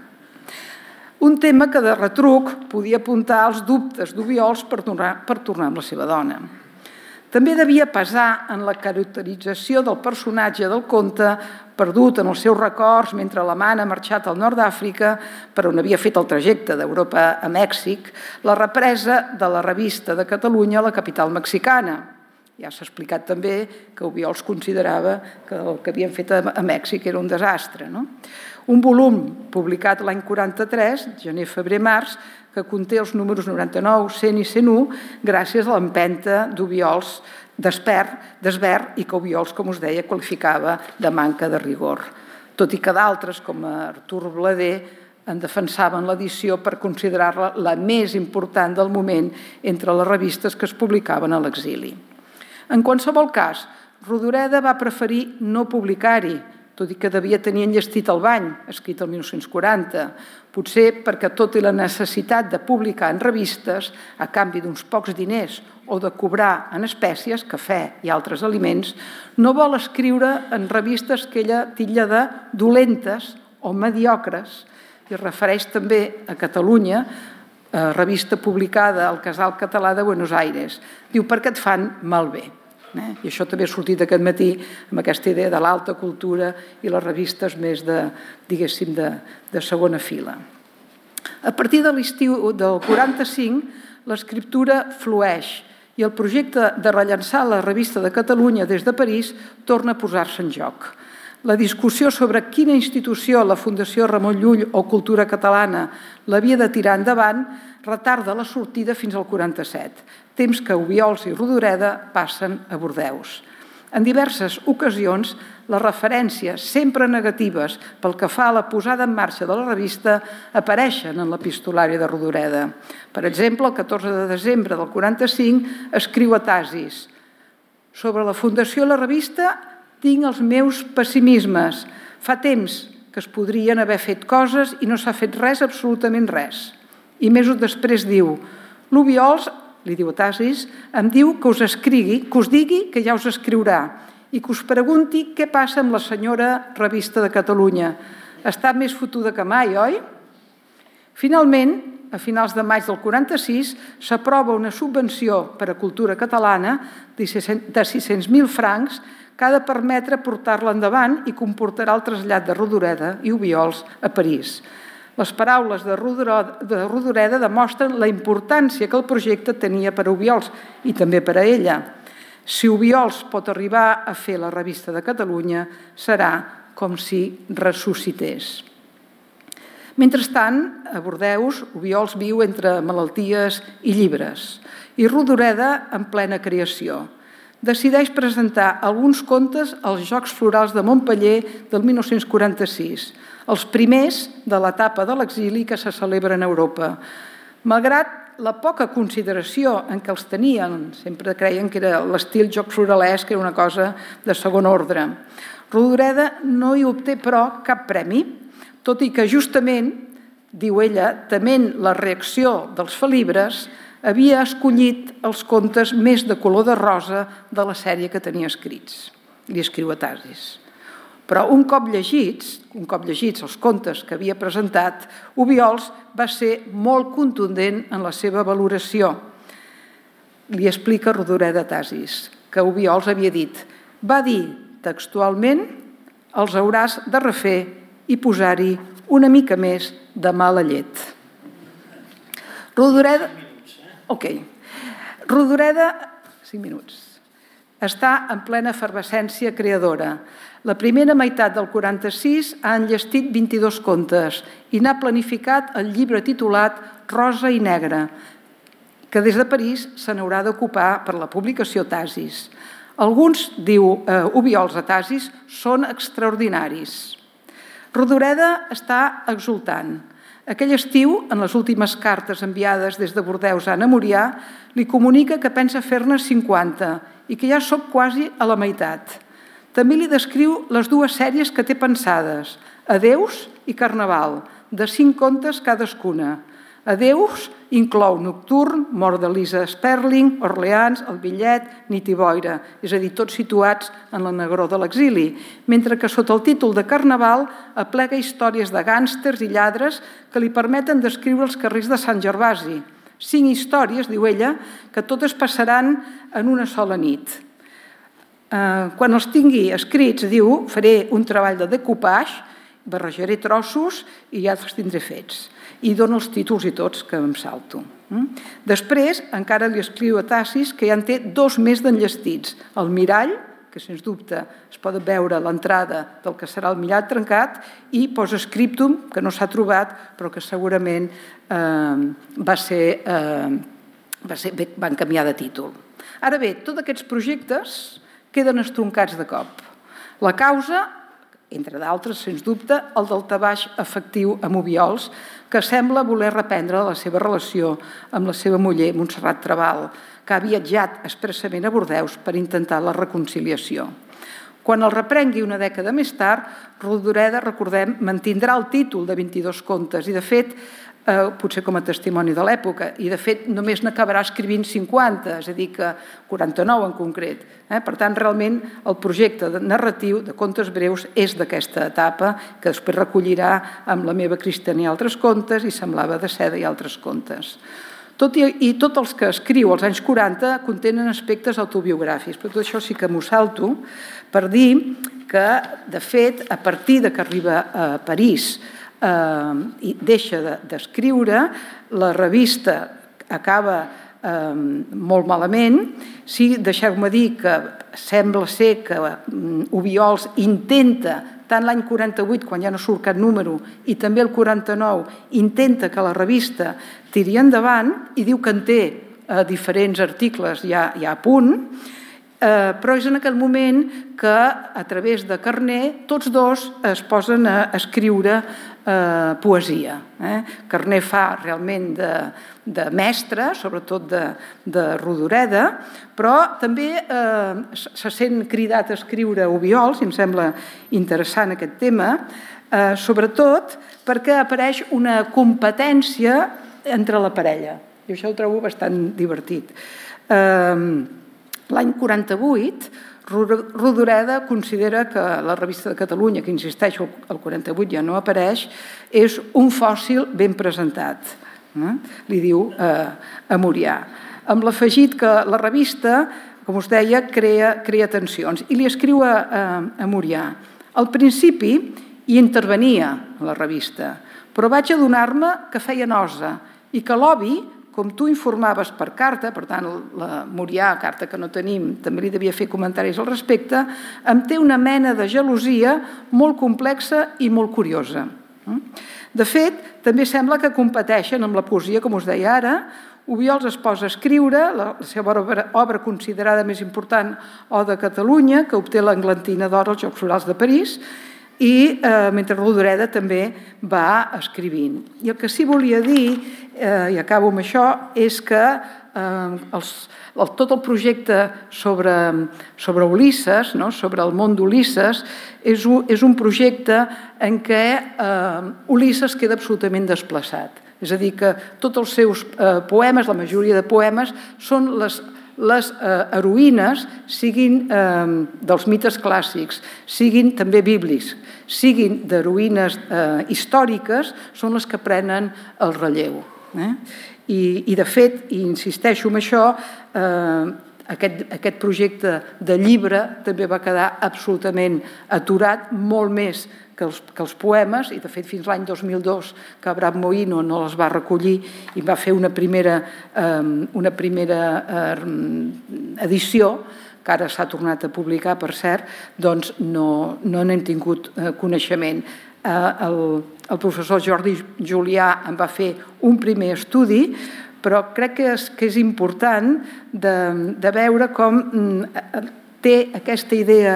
Un tema que de retruc podia apuntar als dubtes d'Obiols per tornar amb la seva dona. També devia pesar en la caracterització del personatge del conte, perdut en els seus records mentre l'amant ha marxat al nord d'Àfrica, per on havia fet el trajecte d'Europa a Mèxic, la represa de la revista de Catalunya a la capital mexicana. Ja s'ha explicat també que Obiols considerava que el que havien fet a Mèxic era un desastre. Un volum publicat l'any 43, gener, febrer, març, que conté els números 99, 100 i 101, gràcies a l'empenta d'Obiols, d'Esbert, i que Obiols, com us deia, qualificava de manca de rigor. Tot i que d'altres, com Artur Blader, en defensaven l'edició per considerar-la la més important del moment entre les revistes que es publicaven a l'exili. En qualsevol cas, Rodoreda va preferir no publicar-hi, tot i que devia tenir enllestit el bany, escrit el 1940, potser perquè tot i la necessitat de publicar en revistes a canvi d'uns pocs diners o de cobrar en espècies, cafè i altres aliments, no vol escriure en revistes que ella titlla de dolentes o mediocres, i es refereix també a Catalunya, revista publicada al Casal Català de Buenos Aires. Diu, perquè et fan malbé. I això també ha sortit aquest matí amb aquesta idea de l'alta cultura i les revistes més diguéssim, de segona fila. A partir de l'estiu del 45, l'escriptura flueix i el projecte de rellançar la revista de Catalunya des de París torna a posar-se en joc. La discussió sobre quina institució, la Fundació Ramon Llull o Cultura Catalana, l'havia de tirar endavant, retarda la sortida fins al 47, temps que Obiols i Rodoreda passen a Bordeus. En diverses ocasions, les referències, sempre negatives pel que fa a la posada en marxa de la revista, apareixen en l'epistolari de Rodoreda. Per exemple, el 14 de desembre del 45 escriu a Tasis: sobre la fundació de la revista tinc els meus pessimismes. Fa temps que es podrien haver fet coses i no s'ha fet res, absolutament res. I mesos després diu: l'Obiols, li diu a Tasis, em diu que us escrigui, que us digui que ja us escriurà i que us pregunti què passa amb la senyora Revista de Catalunya. Està més fotuda que mai, oi? Finalment, a finals de maig del 46, s'aprova una subvenció per a cultura catalana de 600.000 francs que ha de permetre portar-la endavant i comportarà el trasllat de Rodoreda i Obiols a París. Les paraules de Rodoreda demostren la importància que el projecte tenia per a Obiols i també per a ella. Si Obiols pot arribar a fer la revista de Catalunya, serà com si ressuscités. Mentrestant, a Bordeus, Obiols viu entre malalties i llibres i Rodoreda en plena creació. Decideix presentar alguns contes als Jocs Florals de Montpeller del 1946, els primers de l'etapa de l'exili que se celebren a Europa. Malgrat la poca consideració en què els tenien, sempre creien que era l'estil joc floralesc, que era una cosa de segon ordre. Rodoreda no hi obté, però, cap premi, tot i que justament, diu ella, tement la reacció dels felibres, havia escollit els contes més de color de rosa de la sèrie que tenia escrits. Li escriu a Tasis. Però un cop llegits els contes que havia presentat, Obiols va ser molt contundent en la seva valoració. Li explica Rodoreda Tasis, que Obiols havia dit, va dir textualment, els hauràs de refer i posar-hi una mica més de mala llet. Rodoreda... Ok. Rodoreda... 5 minuts. Està en plena efervescència creadora. La primera meitat del 46 ha enllestit 22 contes i n'ha planificat el llibre titulat Rosa i Negra, que des de París se n'haurà d'ocupar per la publicació Tasis. Alguns, diu Obiols a Tasis, són extraordinaris. Rodoreda està exultant. Aquell estiu, en les últimes cartes enviades des de Bordeus a Anna Murià, li comunica que pensa fer-ne 50 i que ja sóc quasi a la meitat. També li descriu les 2 sèries que té pensades, Adeus i Carnaval, de 5 contes cadascuna. Adeus inclou Nocturn, Mort de Lisa Sperling, Orleans, El bitllet, Nit i boira, és a dir, tots situats en la negror de l'exili, mentre que sota el títol de Carnaval aplega històries de gàngsters i lladres que li permeten descriure els carrers de Sant Gervasi. 5 històries, diu ella, que totes passaran en una sola nit. Quan els tingui escrits, diu, faré un treball de decoupage, barrejaré trossos i ja els tindré fets. I dono els títols i tots, que em salto. Després, encara li escriu a Tasis que ja en té 2 més d'enllestits. El mirall, que sens dubte es pot veure a l'entrada del que serà el mirall trencat, i Postscriptum, que no s'ha trobat, però que segurament van canviar de títol. Ara bé, tots aquests projectes queden estroncats de cop. La causa, entre d'altres, sens dubte, el daltabaix afectiu amb Obiols, que sembla voler reprendre la seva relació amb la seva muller, Montserrat Trabal, que ha viatjat expressament a Bordeus per intentar la reconciliació. Quan el reprengui una dècada més tard, Rodoreda, recordem, mantindrà el títol de 22 contes i, de fet, potser com a testimoni de l'època, i de fet només n'acabarà escrivint 50, és a dir que 49 en concret. Per tant, realment el projecte narratiu de contes breus és d'aquesta etapa, que després recollirà amb La meva Cristiana i altres contes i Semblava de seda i altres contes. I tots els que escriu als anys 40 contenen aspectes autobiogràfics, però tot això sí que m'ho salto per dir que, de fet, a partir que arriba a París i deixa d'escriure, la revista acaba molt malament. Sí, deixeu-me dir que sembla ser que Obiols intenta, tant l'any 48, quan ja no surt cap número, i també el 49, intenta que la revista tiri endavant i diu que en té diferents articles ja a punt, però és en aquell moment que, a través de Carner, tots dos es posen a escriure poesia. Carner fa realment de mestre, sobretot de Rodoreda, però també se sent cridat a escriure Obiols, i em sembla interessant aquest tema, sobretot perquè apareix una competència entre la parella. Jo això ho trobo bastant divertit. L'any 48, Rodoreda considera que la revista de Catalunya, que insisteixo, el 48 ja no apareix, és un fòssil ben presentat, li diu a Murià. Amb l'afegit que la revista, com us deia, crea tensions. I li escriu a Murià. Al principi hi intervenia a la revista, però vaig adonar-me que feia nosa i que l'Obi, com tu informaves per carta, per tant, la Murià, carta que no tenim, també li devia fer comentaris al respecte, em té una mena de gelosia molt complexa i molt curiosa. De fet, també sembla que competeixen amb la poesia, com us deia ara. Obiols es posa a escriure la seva obra considerada més important, O de Catalunya, que obté l'Englantina d'Or als Jocs Florals de París, i mentre Rodoreda també va escrivint. I el que sí volia dir, i acabo amb això, és que tot el projecte sobre Ulisses, sobre el món d'Ulisses, és un projecte en què Ulisses queda absolutament desplaçat. És a dir, que tots els seus poemes, la majoria de poemes, són les heroïnes, siguin dels mites clàssics, siguin també bíblics, siguin d'heroïnes històriques, són les que prenen el relleu. I de fet, i insisteixo en això, aquest projecte de llibre també va quedar absolutament aturat, molt més que els poemes, i de fet fins l'any 2002 que Abraham Moïno no les va recollir i va fer una primera edició, que ara s'ha tornat a publicar, per cert, doncs no n'hem tingut coneixement. El professor Jordi Julià en va fer un primer estudi, però crec que és important de veure com té aquesta idea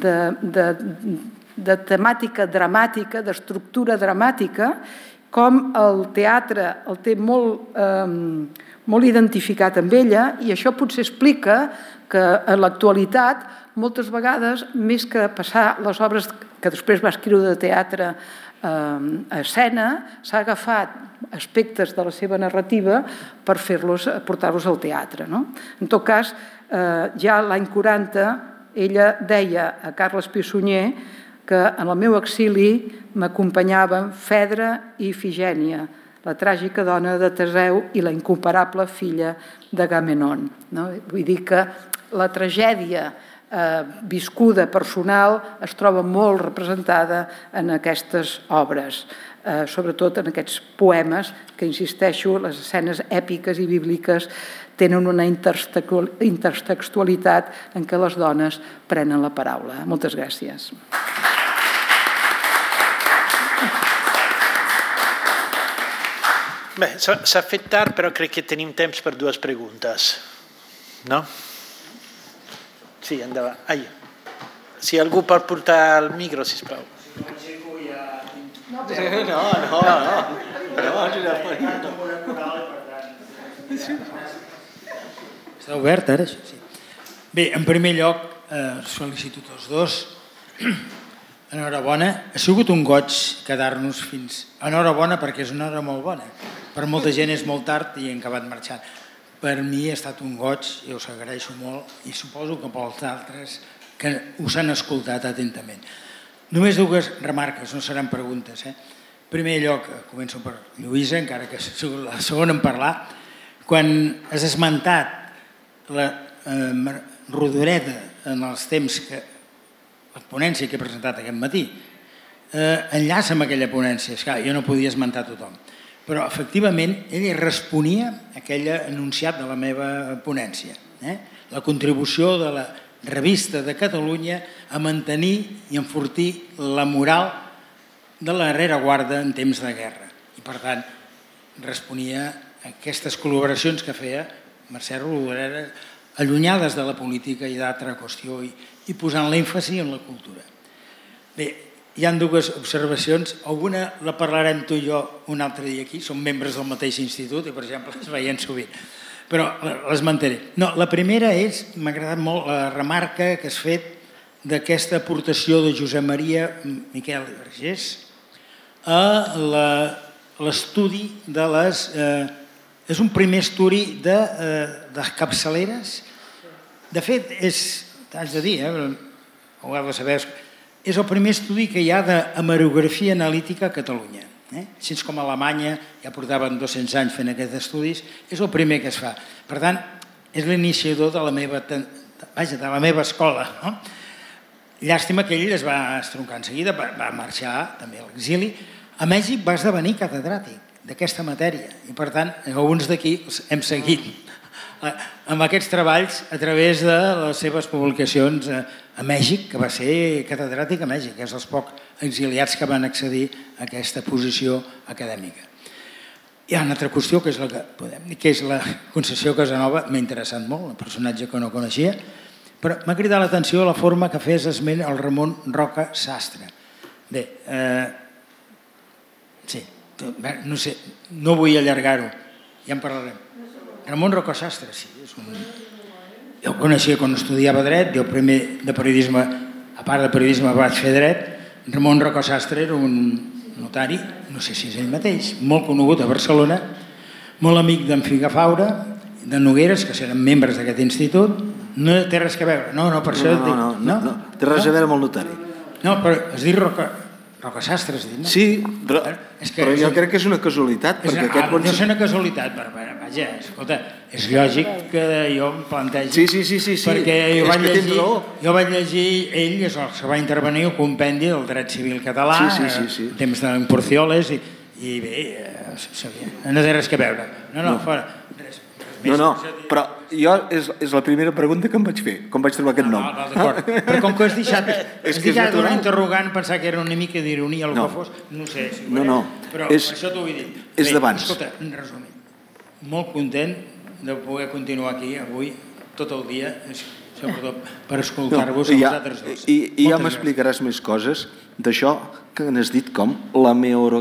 de temàtica dramàtica, d'estructura dramàtica, com el teatre el té molt identificat amb ella, i això potser explica que en l'actualitat, moltes vegades, més que passar les obres que després va escriure de teatre a escena, s'ha agafat aspectes de la seva narrativa per portar-los al teatre. En tot cas, ja l'any 40, ella deia a Carles Pi Sunyer que en el meu exili m'acompanyaven Fedra i Ifigènia, la tràgica dona de Teseu i la incomparable filla d'Agamenon. Vull dir que la tragèdia viscuda personal es troba molt representada en aquestes obres, sobretot en aquests poemes que, insisteixo, les escenes èpiques i bíbliques tenen una intertextualitat en què les dones prenen la paraula. Moltes gràcies. Bé, s'ha fet tard, però crec que tenim temps per dues preguntes. No? Sí, endavant. Si algú pot portar el micro, sisplau. No. Està obert ara? Sí. Bé, en primer lloc, us felicito tots dos. Enhorabona. Ha sigut un goig quedar-nos fins... Enhorabona perquè és una hora molt bona. Per molta gent és molt tard i hem acabat marxant. Per mi ha estat un goig i us agraeixo molt, i suposo que pels altres que us han escoltat atentament. Només dues remarques, no seran preguntes. En primer lloc, començo per Lluïsa, encara que ha sigut la segona en parlar. Quan has esmentat la Rodoreda en els temps que la ponència que he presentat aquest matí, enllaça amb aquella ponència. Esclar, jo no podia esmentar tothom, però efectivament ell responia a aquell enunciat de la meva ponència. La contribució de la revista de Catalunya a mantenir i enfortir la moral de la rereguarda en temps de guerra. I per tant, responia a aquestes col·laboracions que feia Mercè Rodoreda, allunyades de la política i d'altra qüestió, i posant l'èmfasi en la cultura. Bé, hi ha dues observacions. Alguna la parlarem tu i jo un altre dia aquí, som membres del mateix institut i, per exemple, es veien sovint, però les manteniré. No, la primera és, m'ha agradat molt la remarca que has fet d'aquesta aportació de Josep Maria Miquel Vergés a l'estudi de les... És un primer estudi de capçaleres. De fet, t'haig de dir, ho heu de saber, és el primer estudi que hi ha d'hemerografia analítica a Catalunya. Així com a Alemanya ja portaven 200 anys fent aquests estudis, és el primer que es fa. Per tant, és l'iniciador de la meva escola. Llàstima que ell es va estroncar en seguida, va marxar també a l'exili. A Mèxic va esdevenir catedràtic d'aquesta matèria i, per tant, alguns d'aquí hem seguit amb aquests treballs a través de les seves publicacions a Mèxic, que va ser catedràtic a Mèxic, que és dels pocs exiliats que van accedir a aquesta posició acadèmica. Hi ha una altra qüestió, que és la Concessió Casanova. M'ha interessat molt, el personatge que no coneixia, però m'ha cridat l'atenció la forma que fes esment el Ramon Roca Sastre. Bé, sí, no sé, no vull allargar-ho, ja en parlarem. Ramon Roca Sastre, sí. Jo el coneixia quan estudiava dret, jo primer de periodisme, a part de periodisme vaig fer dret. Ramon Roca Sastre era un notari, no sé si és ell mateix, molt conegut a Barcelona, molt amic d'en Figafaura, de Nogueres, que seran membres d'aquest institut, no té res a veure. No, per això... No, té res a veure amb el notari. No, però es diu Rocasastre, es diu, no? Sí, però jo crec que és una casualitat, perquè aquest... No és una casualitat, però vaja, escolta, és lògic que jo em plantegi... Sí, perquè jo vaig llegir, ell és el que va intervenir el compendi del dret civil català, temps d'Imporcioles, i bé, no té res a veure. No, fora. No, però jo és la primera pregunta que em vaig fer, com vaig trobar aquest nom. D'acord, però com que has deixat un interrogant, pensar que era una mica d'ironia el que fos, no sé. No, però això t'ho vull dir. És d'abans. Escolta, en resum, molt content de poder continuar aquí avui, tot el dia, sobretot per escoltar-vos a vosaltres dos. I ja m'explicaràs més coses d'això que n'has dit com la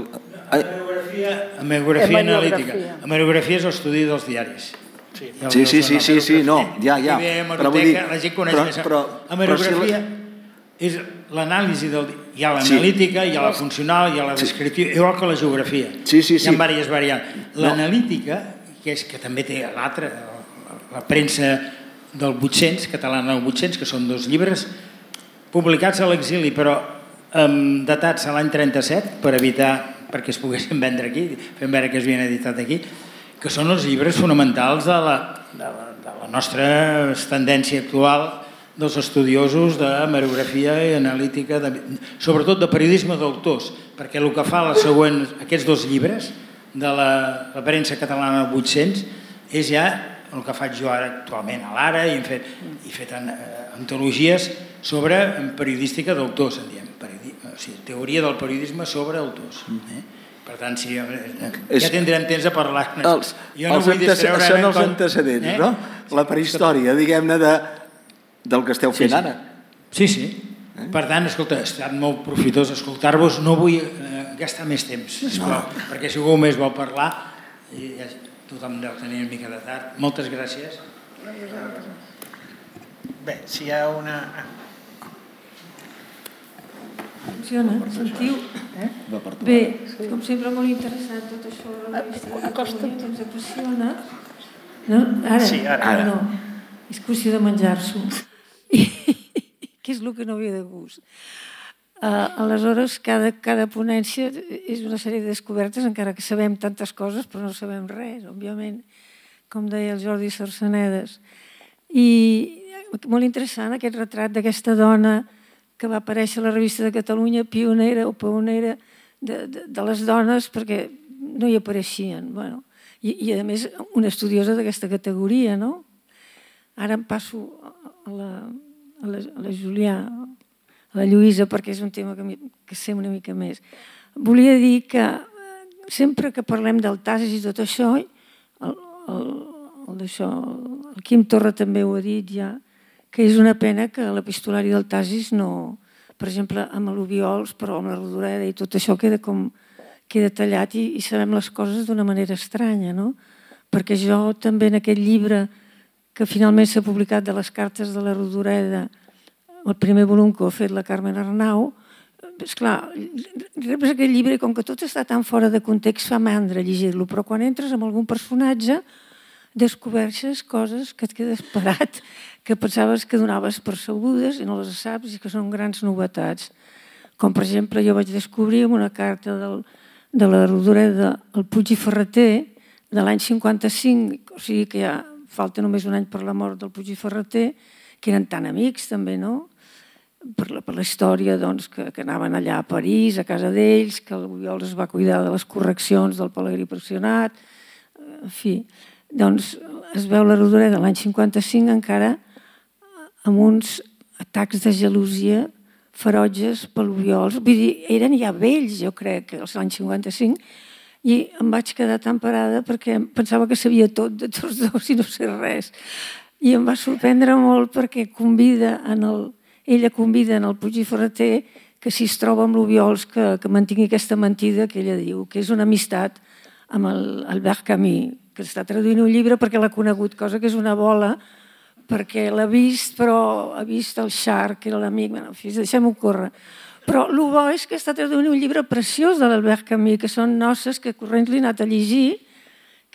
Memeografia analítica. La memeografia és l'estudi dels diaris. Sí, no, ja. Però vull dir... La gent coneix més. La memeografia és l'anàlisi del... Hi ha l'analítica, hi ha la funcional, hi ha la descriptiva, igual que la geografia. Hi ha diverses variants. L'analítica, que també té l'altra, la premsa del 800, catalana del 800, que són 2 llibres publicats a l'exili, però datats a l'any 37, per evitar perquè es poguessin vendre aquí, fem veure que es havien editat aquí, que són els llibres fonamentals de la nostra tendència actual dels estudiosos de memeografia i analítica, sobretot de periodisme d'autors, perquè el que fa aquests 2 llibres de la premsa catalana del 800 és ja el que faig jo ara actualment a l'Ara i he fet antologies sobre periodística d'autors, en diem. Teoria del periodisme sobre autors. Per tant, ja tindrem temps a parlar. Són els antecedents, no? La prehistòria, diguem-ne, del que esteu fent ara. Sí. Per tant, escolta, ha estat molt profitós escoltar-vos. No vull gastar més temps, perquè si algú més vol parlar, tothom deu tenir una mica de tard. Moltes gràcies. Bé, si hi ha una... Funciona, sentiu? Bé, com sempre molt interessant tot això de la revista de Catalunya, que ens apassiona. Ara. No, és qüestió de menjar-s'ho. Que és el que no ve de gust. Aleshores, cada ponència és una sèrie de descobertes, encara que sabem tantes coses, però no sabem res, òbviament, com deia el Jordi Sarsenedes. I molt interessant aquest retrat d'aquesta dona que va aparèixer a la revista de Catalunya, pionera de les dones, perquè no hi apareixien. I a més, una estudiosa d'aquesta categoria, no? Ara em passo a la Julià, a la Lluïsa, perquè és un tema que sé una mica més. Volia dir que sempre que parlem del Tasis i tot això, el Quim Torra també ho ha dit ja, que és una pena que l'epistolari del Tasis no, per exemple, amb l'Obiols, però amb la Rodoreda i tot això queda tallat i sabem les coses d'una manera estranya, no? Perquè jo també en aquest llibre que finalment s'ha publicat de les cartes de la Rodoreda, el primer volum que ho ha fet la Carmen Arnau, esclar, reps aquest llibre i com que tot està tan fora de context fa mandra llegir-lo, però quan entres en algun personatge descoberxes coses que et quedes parat, que pensaves que donaves per sabudes i no les saps i que són grans novetats. Com per exemple jo vaig descobrir en una carta de la Rodoreda al Puig i Ferreter de l'any 55, o sigui que ja falta només un any per la mort del Puig i Ferreter, que eren tan amics també, no? Per la història que anaven allà a París, a casa d'ells, que l'Obiols es va cuidar de les correccions del Pelegrí pressionat, en fi... Doncs es veu la Rodoreda de l'any 55 encara amb uns atacs de gelosia ferotges per l'Obiols. Vull dir, eren ja vells, jo crec, als anys 55, i em vaig quedar tan parada perquè pensava que sabia tot de tots dos i no sé res. I em va sorprendre molt perquè ella convida en el Puig i Ferreter que si es troba amb l'Obiols que mantingui aquesta mentida que ella diu, que és una amistat amb l'Albert Camus, que està traduint un llibre perquè l'ha conegut, cosa que és una bola, perquè l'ha vist, però ha vist el Char, que era l'amic, en fi, deixem-ho córrer. Però el bo és que està traduint un llibre preciós de l'Albert Camus, que són noces que corrents li he anat a llegir,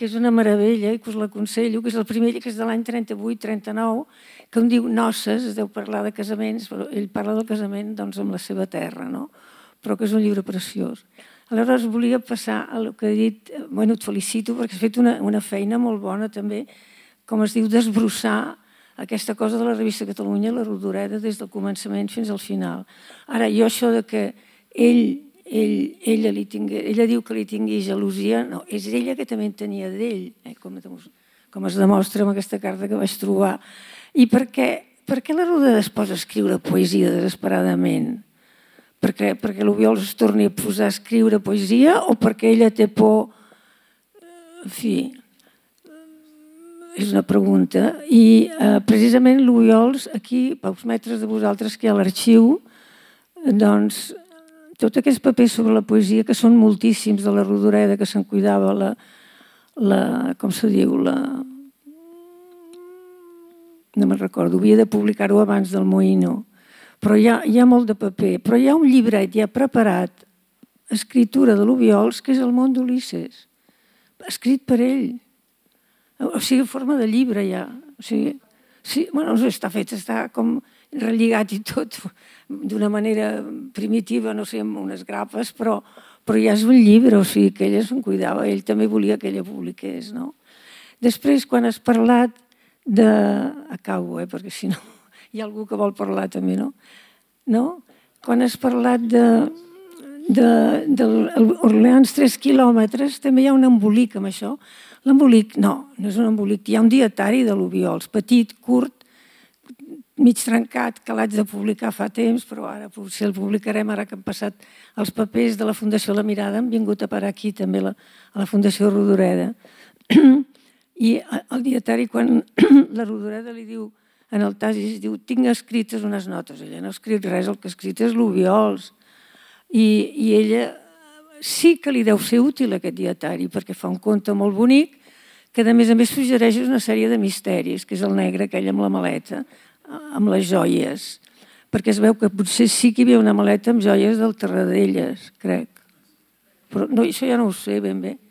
que és una meravella i que us l'aconsello, que és el primer llibre, que és de l'any 38-39, que on diu Noces, es deu parlar de casaments, però ell parla del casament amb la seva terra, però que és un llibre preciós. Aleshores volia passar al que he dit, bueno, et felicito perquè has fet una feina molt bona també, com es diu, desbrossar aquesta cosa de la revista Catalunya, la Rodoreda, des del començament fins al final. Ara, jo això de que ella diu que li tingui gelosia, no, és ella que també en tenia d'ell, com es demostra amb aquesta carta que vaig trobar. I per què la Rodoreda es posa a escriure poesia desesperadament? Perquè l'Obiols es torni a posar a escriure poesia o perquè ella té por? En fi, és una pregunta. I precisament l'Obiols, aquí, pocs metres de vosaltres, que hi ha l'arxiu, doncs, tots aquests papers sobre la poesia, que són moltíssims, de la Rodoreda, que se'n cuidava com se diu, no me'n recordo, havia de publicar-ho abans del Moïno. Però hi ha molt de paper. Però hi ha un llibret ja preparat, escritura de l'Obiols, que és El món d'Ulisses, escrit per ell. O sigui, en forma de llibre ja. O sigui, bueno, està fet, està com relligat i tot, d'una manera primitiva, no sé, amb unes grapes, però ja és un llibre, o sigui, que ella se'n cuidava, ell també volia que ella publiqués, no? Després, quan has parlat de... Acabo, perquè si no... Hi ha algú que vol parlar també, no? Quan has parlat d'Orleans 3 quilòmetres, també hi ha un embolic amb això. L'embolic, no és un embolic. Hi ha un dietari de l'Obiols, petit, curt, mig trencat, que l'haig de publicar fa temps, però ara potser el publicarem, ara que han passat els papers de la Fundació La Mirada, han vingut a parar aquí també a la Fundació Rodoreda. I el dietari, quan la Rodoreda li diu, en el Tasis diu, tinc escrites unes notes. Ella no ha escrit res, el que ha escrit és l'Obiols. I ella sí que li deu ser útil aquest dietari, perquè fa un conte molt bonic, que a més suggereix una sèrie de misteris, que és el negre aquell amb la maleta, amb les joies. Perquè es veu que potser sí que hi havia una maleta amb joies del Terradellas, crec. Però això ja no ho sé ben bé.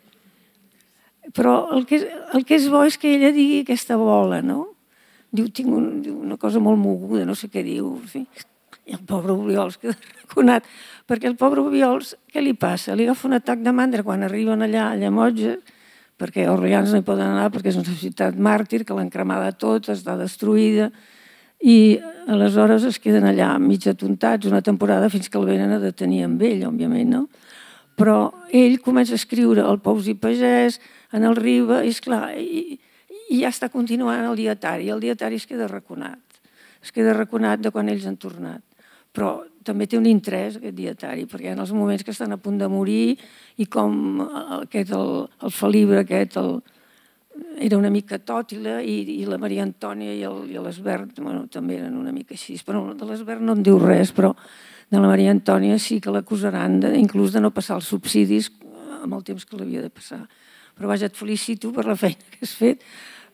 Però el que és bo és que ella digui aquesta bola, no? Diu, tinc una cosa molt moguda, no sé què diu. I el pobre Obiols queda raconat. Perquè el pobre Obiols, què li passa? Li agafa un atac de mandra quan arriben allà a Llemotja, perquè a Orleans no hi poden anar perquè és una ciutat màrtir, que l'han cremada tot, està destruïda, i aleshores es queden allà mig atontats una temporada fins que el venen a detenir amb ell, òbviament, no? Però ell comença a escriure El Pous i Pagès, en el Riba, i esclar, i ja està continuant el dietari. El dietari es queda raconat. Es queda raconat de quan ells han tornat. Però també té un interès, aquest dietari, perquè hi ha els moments que estan a punt de morir i com el Felibre aquest era una mica tòtila i la Maria Antònia i l'Esbert també eren una mica així. Però de l'Esbert no en diu res, però de la Maria Antònia sí que l'acusaran inclús de no passar els subsidis amb el temps que l'havia de passar. Però vaja, et felicito per la feina que has fet.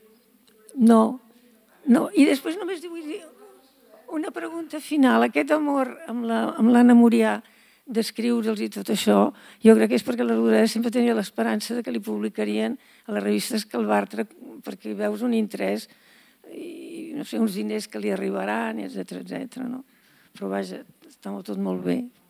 No. I després només vull dir una pregunta final. Aquest amor amb l'Anna Murià d'escriure'ls i tot això, jo crec que és perquè la Rodoreda sempre tenia l'esperança que li publicarien a les revistes Calbartra, perquè veus un interès i no sé, uns diners que li arribaran, etcètera, no? Però vaja, està tot molt bé.